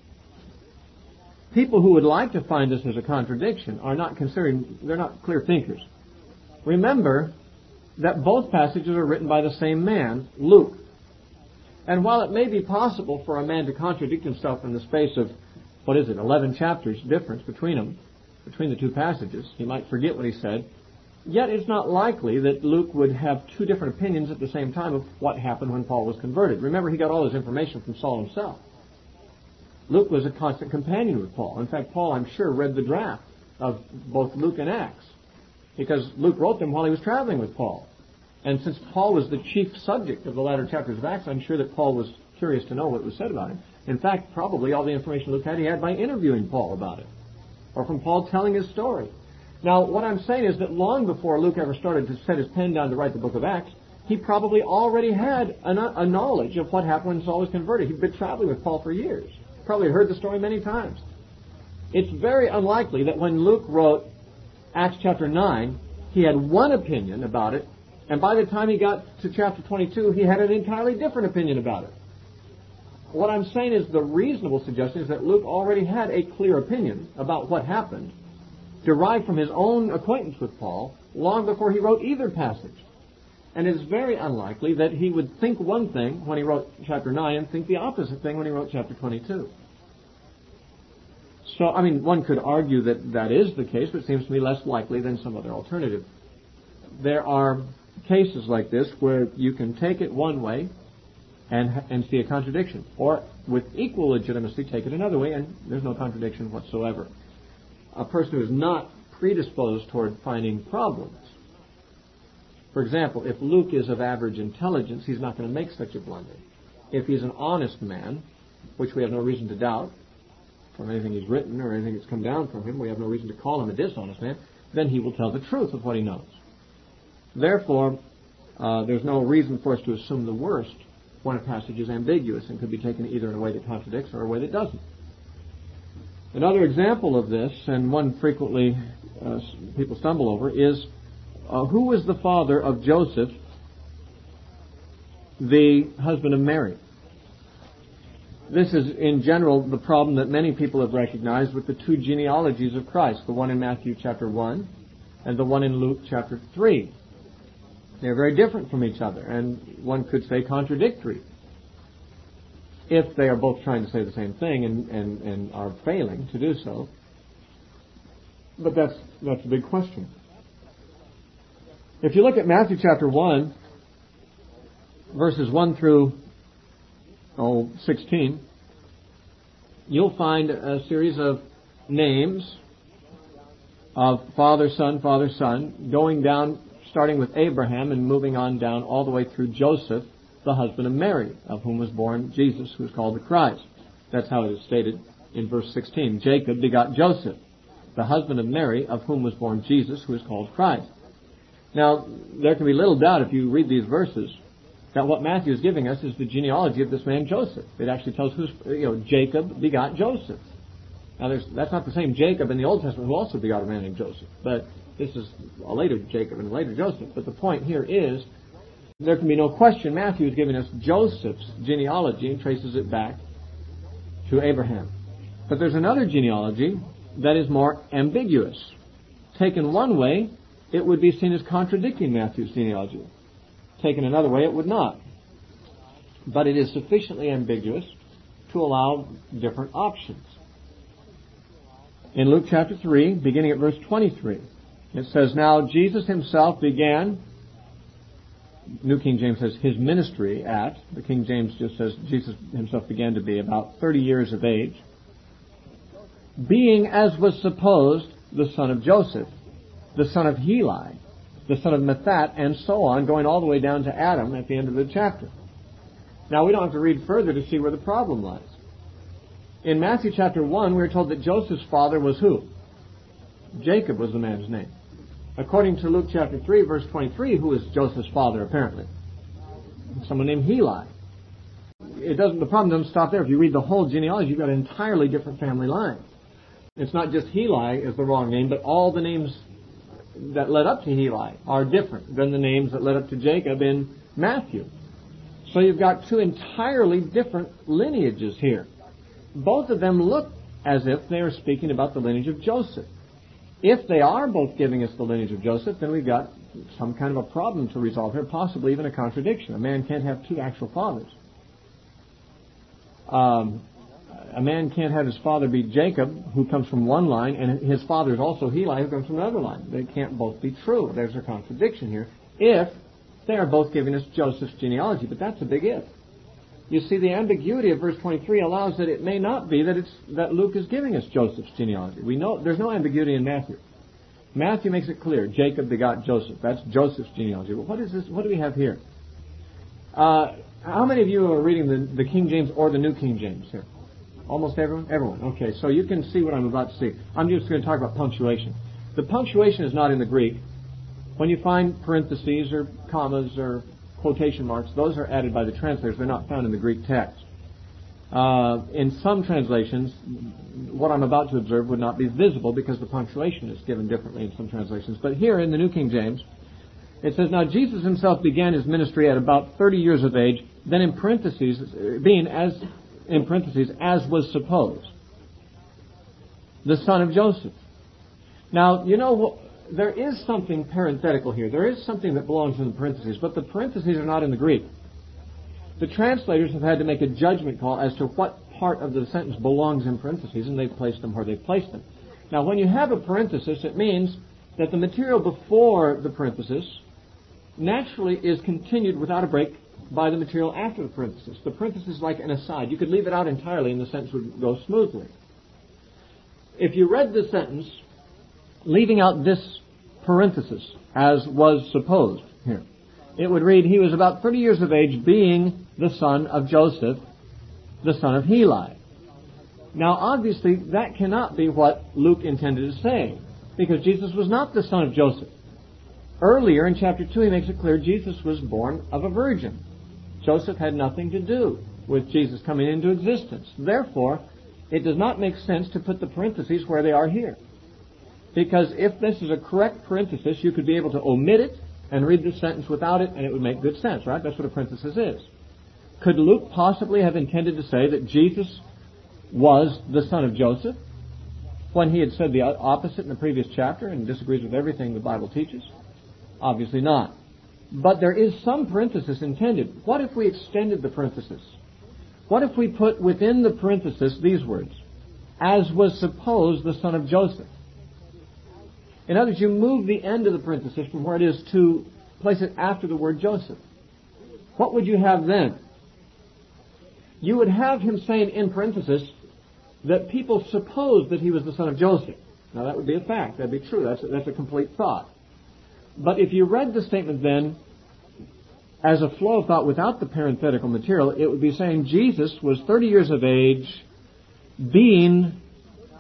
People who would like to find this as a contradiction are not considering, they're not clear thinkers. Remember that both passages are written by the same man, Luke. And while it may be possible for a man to contradict himself in the space of, what is it, eleven chapters difference between them, between the two passages, he might forget what he said, yet it's not likely that Luke would have two different opinions at the same time of what happened when Paul was converted. Remember, he got all his information from Saul himself. Luke was a constant companion with Paul. In fact, Paul, I'm sure, read the draft of both Luke and Acts, because Luke wrote them while he was traveling with Paul. And since Paul was the chief subject of the latter chapters of Acts, I'm sure that Paul was curious to know what was said about him. In fact, probably all the information Luke had, he had by interviewing Paul about it, or from Paul telling his story. Now, what I'm saying is that long before Luke ever started to set his pen down to write the book of Acts, he probably already had a, a knowledge of what happened when Saul was converted. He'd been traveling with Paul for years. Probably heard the story many times. It's very unlikely that when Luke wrote Acts chapter nine, he had one opinion about it, and by the time he got to chapter twenty-two, he had an entirely different opinion about it. What I'm saying is the reasonable suggestion is that Luke already had a clear opinion about what happened, derived from his own acquaintance with Paul, long before he wrote either passage. And it's very unlikely that he would think one thing when he wrote chapter nine and think the opposite thing when he wrote chapter twenty-two. So, I mean, one could argue that that is the case, but it seems to me less likely than some other alternative. There are cases like this where you can take it one way and and see a contradiction, or with equal legitimacy take it another way and there's no contradiction whatsoever. A person who is not predisposed toward finding problems. For example, if Luke is of average intelligence, he's not going to make such a blunder. If he's an honest man, which we have no reason to doubt from anything he's written or anything that's come down from him, we have no reason to call him a dishonest man, then he will tell the truth of what he knows. Therefore, uh, there's no reason for us to assume the worst when a passage is ambiguous and could be taken either in a way that contradicts or a way that doesn't. Another example of this, and one frequently uh, people stumble over, is uh, who was the father of Joseph, the husband of Mary? This is, in general, the problem that many people have recognized with the two genealogies of Christ, the one in Matthew chapter one and the one in Luke chapter three. They're very different from each other, and one could say contradictory, if they are both trying to say the same thing and, and, and are failing to do so. But that's that's a big question. If you look at Matthew chapter one, verses one through oh, sixteen, you'll find a series of names of father, son, father, son, going down, starting with Abraham and moving on down all the way through Joseph, the husband of Mary, of whom was born Jesus, who is called the Christ. That's how it is stated in verse sixteen. Jacob begot Joseph, the husband of Mary, of whom was born Jesus, who is called Christ. Now, there can be little doubt if you read these verses that what Matthew is giving us is the genealogy of this man Joseph. It actually tells who's, you know, Jacob begot Joseph. Now, there's, that's not the same Jacob in the Old Testament who also begot a man named Joseph. But this is a later Jacob and a later Joseph. But the point here is, there can be no question Matthew is giving us Joseph's genealogy and traces it back to Abraham. But there's another genealogy that is more ambiguous. Taken one way, it would be seen as contradicting Matthew's genealogy. Taken another way, it would not. But it is sufficiently ambiguous to allow different options. In Luke chapter three, beginning at verse twenty-three, it says, "Now Jesus himself began," New King James says, "his ministry at," the King James just says, "Jesus himself began to be about thirty years of age, being, as was supposed, the son of Joseph, the son of Heli, the son of Mathat," and so on, going all the way down to Adam at the end of the chapter. Now, we don't have to read further to see where the problem lies. In Matthew chapter one, we are told that Joseph's father was who? Jacob was the man's name. According to Luke chapter three, verse twenty-three, who is Joseph's father, apparently? Someone named Heli. It doesn't, the problem doesn't stop there. If you read the whole genealogy, you've got an entirely different family line. It's not just Heli is the wrong name, but all the names that led up to Heli are different than the names that led up to Jacob in Matthew. So you've got two entirely different lineages here. Both of them look as if they are speaking about the lineage of Joseph. If they are both giving us the lineage of Joseph, then we've got some kind of a problem to resolve here, possibly even a contradiction. A man can't have two actual fathers. Um, a man can't have his father be Jacob, who comes from one line, and his father is also Heli, who comes from another line. They can't both be true. There's a contradiction here if they are both giving us Joseph's genealogy, but that's a big if. You see, the ambiguity of verse twenty-three allows that it may not be that it's that Luke is giving us Joseph's genealogy. We know there's no ambiguity in Matthew. Matthew makes it clear: Jacob begot Joseph. That's Joseph's genealogy. But what is this? What do we have here? Uh, how many of you are reading the, the King James or the New King James here? Almost everyone? Everyone. Okay, so you can see what I'm about to see. I'm just going to talk about punctuation. The punctuation is not in the Greek. When you find parentheses or commas or quotation marks, those are added by the translators. They're not found in the Greek text. Uh, in some translations, what I'm about to observe would not be visible because the punctuation is given differently in some translations. But here in the New King James, it says, "Now Jesus himself began his ministry at about thirty years of age," then in parentheses, being as, in parentheses, as was supposed, the son of Joseph. Now, you know what? There is something parenthetical here. There is something that belongs in the parentheses, but the parentheses are not in the Greek. The translators have had to make a judgment call as to what part of the sentence belongs in parentheses, and they've placed them where they've placed them. Now, when you have a parenthesis, it means that the material before the parenthesis naturally is continued without a break by the material after the parenthesis. The parenthesis is like an aside. You could leave it out entirely and the sentence would go smoothly. If you read the sentence leaving out this parenthesis, as was supposed here, it would read, "He was about thirty years of age, being the son of Joseph, the son of Heli." Now, obviously, that cannot be what Luke intended to say, because Jesus was not the son of Joseph. Earlier in chapter two, he makes it clear Jesus was born of a virgin. Joseph had nothing to do with Jesus coming into existence. Therefore, it does not make sense to put the parentheses where they are here. Because if this is a correct parenthesis, you could be able to omit it and read the sentence without it, and it would make good sense, right? That's what a parenthesis is. Could Luke possibly have intended to say that Jesus was the son of Joseph when he had said the opposite in the previous chapter and disagrees with everything the Bible teaches? Obviously not. But there is some parenthesis intended. What if we extended the parenthesis? What if we put within the parenthesis these words, "as was supposed the son of Joseph"? In other words, you move the end of the parenthesis from where it is to place it after the word Joseph. What would you have then? You would have him saying in parenthesis that people supposed that he was the son of Joseph. Now that would be a fact. That would be true. That's a, that's a complete thought. But if you read the statement then as a flow of thought without the parenthetical material, it would be saying Jesus was thirty years of age, being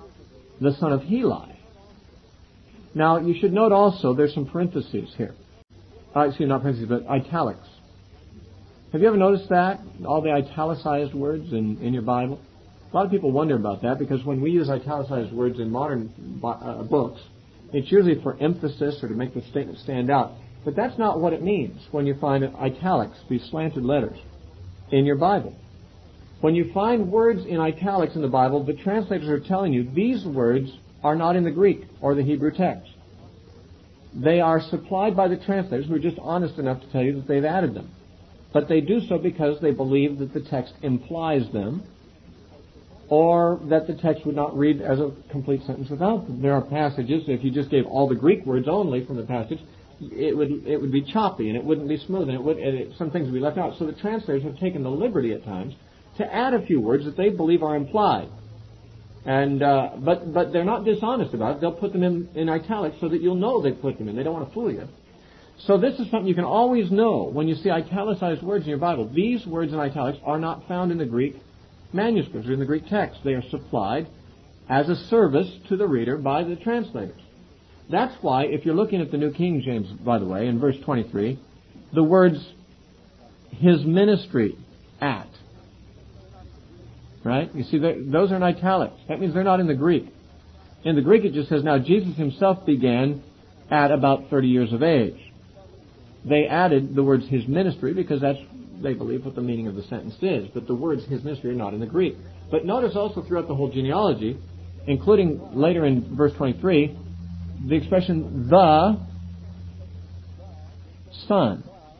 the son of Heli. Now, you should note also there's some parentheses here. Uh, excuse me, not parentheses, but italics. Have you ever noticed that? All the italicized words in, in your Bible? A lot of people wonder about that because when we use italicized words in modern uh, books, it's usually for emphasis or to make the statement stand out. But that's not what it means when you find italics, these slanted letters, in your Bible. When you find words in italics in the Bible, the translators are telling you these words are not in the Greek or the Hebrew text. They are supplied by the translators who are just honest enough to tell you that they've added them. But they do so because they believe that the text implies them, or that the text would not read as a complete sentence without them. There are passages, if you just gave all the Greek words only from the passage, it would it would be choppy and it wouldn't be smooth, and it would and it, some things would be left out. So the translators have taken the liberty at times to add a few words that they believe are implied. And uh, but but they're not dishonest about it. They'll put them in, in italics so that you'll know they put them in. They don't want to fool you. So this is something you can always know when you see italicized words in your Bible. These words in italics are not found in the Greek manuscripts or in the Greek text. They are supplied as a service to the reader by the translators. That's why, if you're looking at the New King James, by the way, in verse twenty-three, the words, his ministry at, right? You see, those are in italics. That means they're not in the Greek. In the Greek, it just says, now Jesus himself began at about thirty years of age. They added the words his ministry because that's, they believe, what the meaning of the sentence is. But the words his ministry are not in the Greek. But notice also throughout the whole genealogy, including later in verse twenty-three, the expression the Son.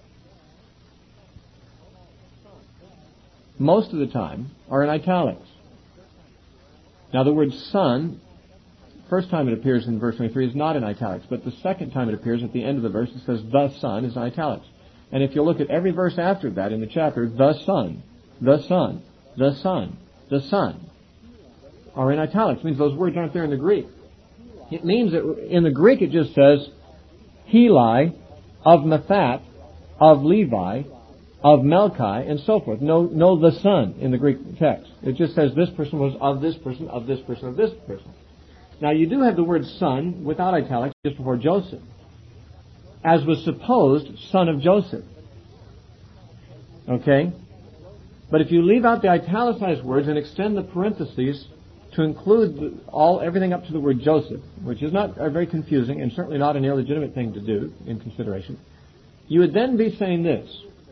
Most of the time are in italics. Now the word son, first time it appears in verse twenty-three, is not in italics, but the second time it appears at the end of the verse, it says the Son is in italics. And if you look at every verse after that in the chapter, the Son, the Son, the Son, the Son are in italics. It means those words aren't there in the Greek. It means that in the Greek it just says Heli, of Mathat, of Levi, of Melchi, and so forth. No, no the Son in the Greek text. It just says this person was of this person, of this person, of this person. Now you do have the word son without italics just before Joseph, as was supposed, son of Joseph. Okay? But if you leave out the italicized words and extend the parentheses to include all everything up to the word Joseph, which is not uh, very confusing and certainly not an illegitimate thing to do in consideration, you would then be saying this: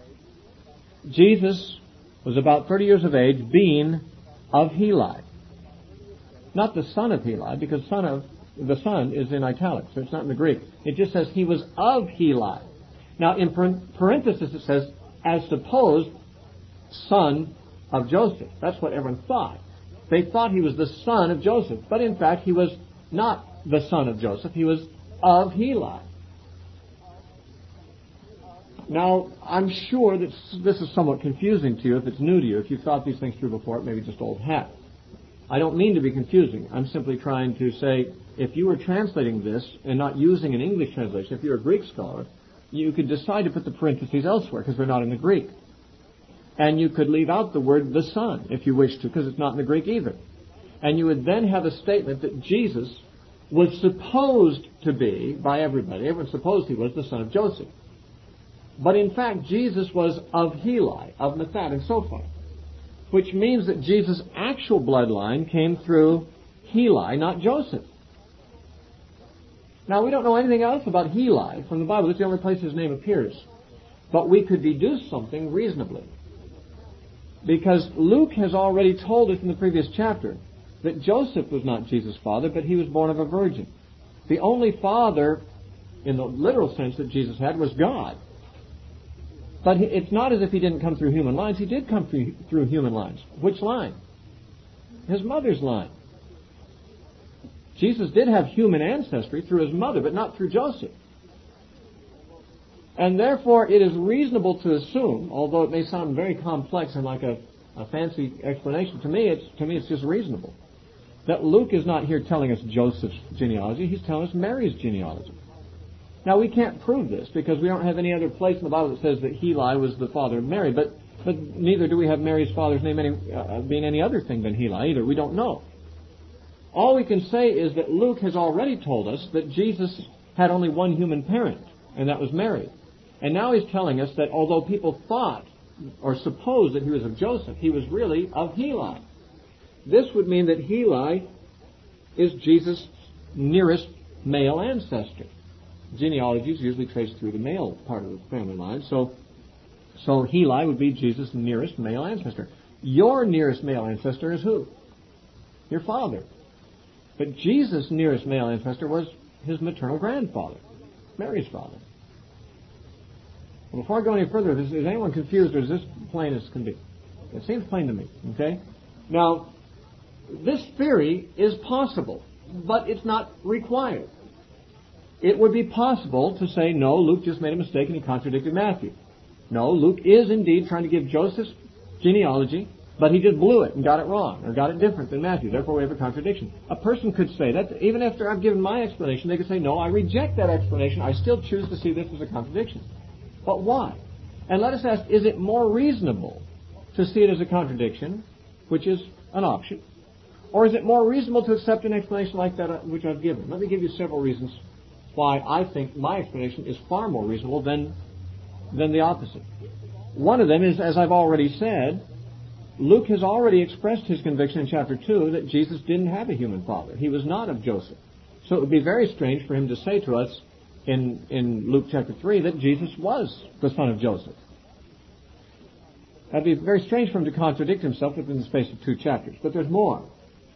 Jesus was about thirty years of age, being of Heli. Not the son of Heli, because son of the son is in italics, so it's not in the Greek. It just says he was of Heli. Now in parenthesis it says, as supposed, son of Joseph. That's what everyone thought. They thought he was the son of Joseph, but in fact he was not the son of Joseph. He was of Heli. Now, I'm sure that this is somewhat confusing to you if it's new to you. If you've thought these things through before, it may be just old hat. I don't mean to be confusing. I'm simply trying to say, if you were translating this and not using an English translation, if you're a Greek scholar, you could decide to put the parentheses elsewhere because they're not in the Greek. And you could leave out the word the Son if you wish to, because it's not in the Greek either. And you would then have a statement that Jesus was supposed to be, by everybody, everyone supposed he was the son of Joseph. But in fact, Jesus was of Heli, of Mathat, and so forth. Which means that Jesus' actual bloodline came through Heli, not Joseph. Now, we don't know anything else about Heli from the Bible. It's the only place his name appears. But we could deduce something reasonably. Because Luke has already told us in the previous chapter that Joseph was not Jesus' father, but he was born of a virgin. The only father, in the literal sense that Jesus had, was God. But it's not as if he didn't come through human lines. He did come through, through human lines. Which line? His mother's line. Jesus did have human ancestry through his mother, but not through Joseph. And therefore, it is reasonable to assume, although it may sound very complex and like a, a fancy explanation, to me, it's, to me it's just reasonable, that Luke is not here telling us Joseph's genealogy. He's telling us Mary's genealogy. Now, we can't prove this because we don't have any other place in the Bible that says that Heli was the father of Mary, but, but neither do we have Mary's father's name any, uh, being any other thing than Heli either. We don't know. All we can say is that Luke has already told us that Jesus had only one human parent, and that was Mary. And now he's telling us that although people thought or supposed that he was of Joseph, he was really of Heli. This would mean that Heli is Jesus' nearest male ancestor. Genealogy is usually traced through the male part of the family line, so so Heli would be Jesus' nearest male ancestor. Your nearest male ancestor is who? Your father. But Jesus' nearest male ancestor was his maternal grandfather, Mary's father. Well, before I go any further, is, is anyone confused, or is this plain as can be? It seems plain to me, okay? Now, this theory is possible, but it's not required. It would be possible to say, no, Luke just made a mistake and he contradicted Matthew. No, Luke is indeed trying to give Joseph's genealogy, but he just blew it and got it wrong, or got it different than Matthew. Therefore, we have a contradiction. A person could say that. Even after I've given my explanation, they could say, no, I reject that explanation. I still choose to see this as a contradiction. But why? And let us ask, is it more reasonable to see it as a contradiction, which is an option, or is it more reasonable to accept an explanation like that which I've given? Let me give you several reasons why I think my explanation is far more reasonable than, than the opposite. One of them is, as I've already said, Luke has already expressed his conviction in chapter two that Jesus didn't have a human father. He was not of Joseph. So it would be very strange for him to say to us in, in Luke chapter three that Jesus was the son of Joseph. That would be very strange for him to contradict himself within the space of two chapters. But there's more.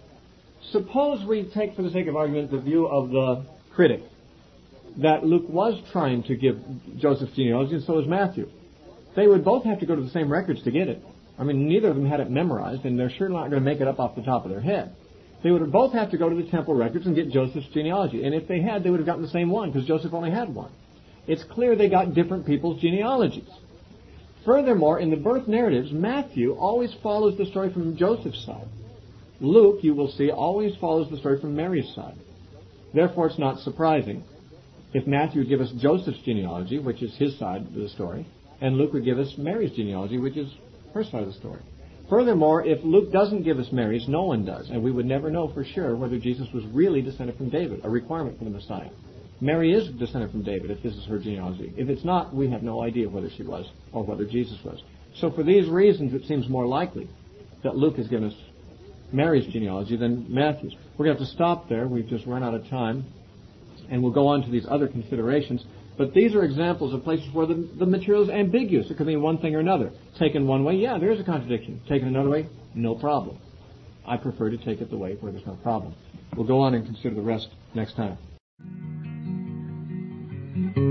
Suppose we take, for the sake of argument, the view of the critic, that Luke was trying to give Joseph's genealogy, and so was Matthew. They would both have to go to the same records to get it. I mean, neither of them had it memorized, and they're sure not going to make it up off the top of their head. They would both have to go to the temple records and get Joseph's genealogy. And if they had, they would have gotten the same one, because Joseph only had one. It's clear they got different people's genealogies. Furthermore, in the birth narratives, Matthew always follows the story from Joseph's side. Luke, you will see, always follows the story from Mary's side. Therefore, it's not surprising if Matthew would give us Joseph's genealogy, which is his side of the story, and Luke would give us Mary's genealogy, which is her side of the story. Furthermore, if Luke doesn't give us Mary's, no one does, and we would never know for sure whether Jesus was really descended from David, a requirement for the Messiah. Mary is descended from David, if this is her genealogy. If it's not, we have no idea whether she was, or whether Jesus was. So for these reasons, it seems more likely that Luke has given us Mary's genealogy than Matthew's. We're going to have to stop there. We've just run out of time, and we'll go on to these other considerations. But these are examples of places where the, the material is ambiguous. It could mean one thing or another. Taken one way, yeah, there is a contradiction. Taken another way, no problem. I prefer to take it the way where there's no problem. We'll go on and consider the rest next time.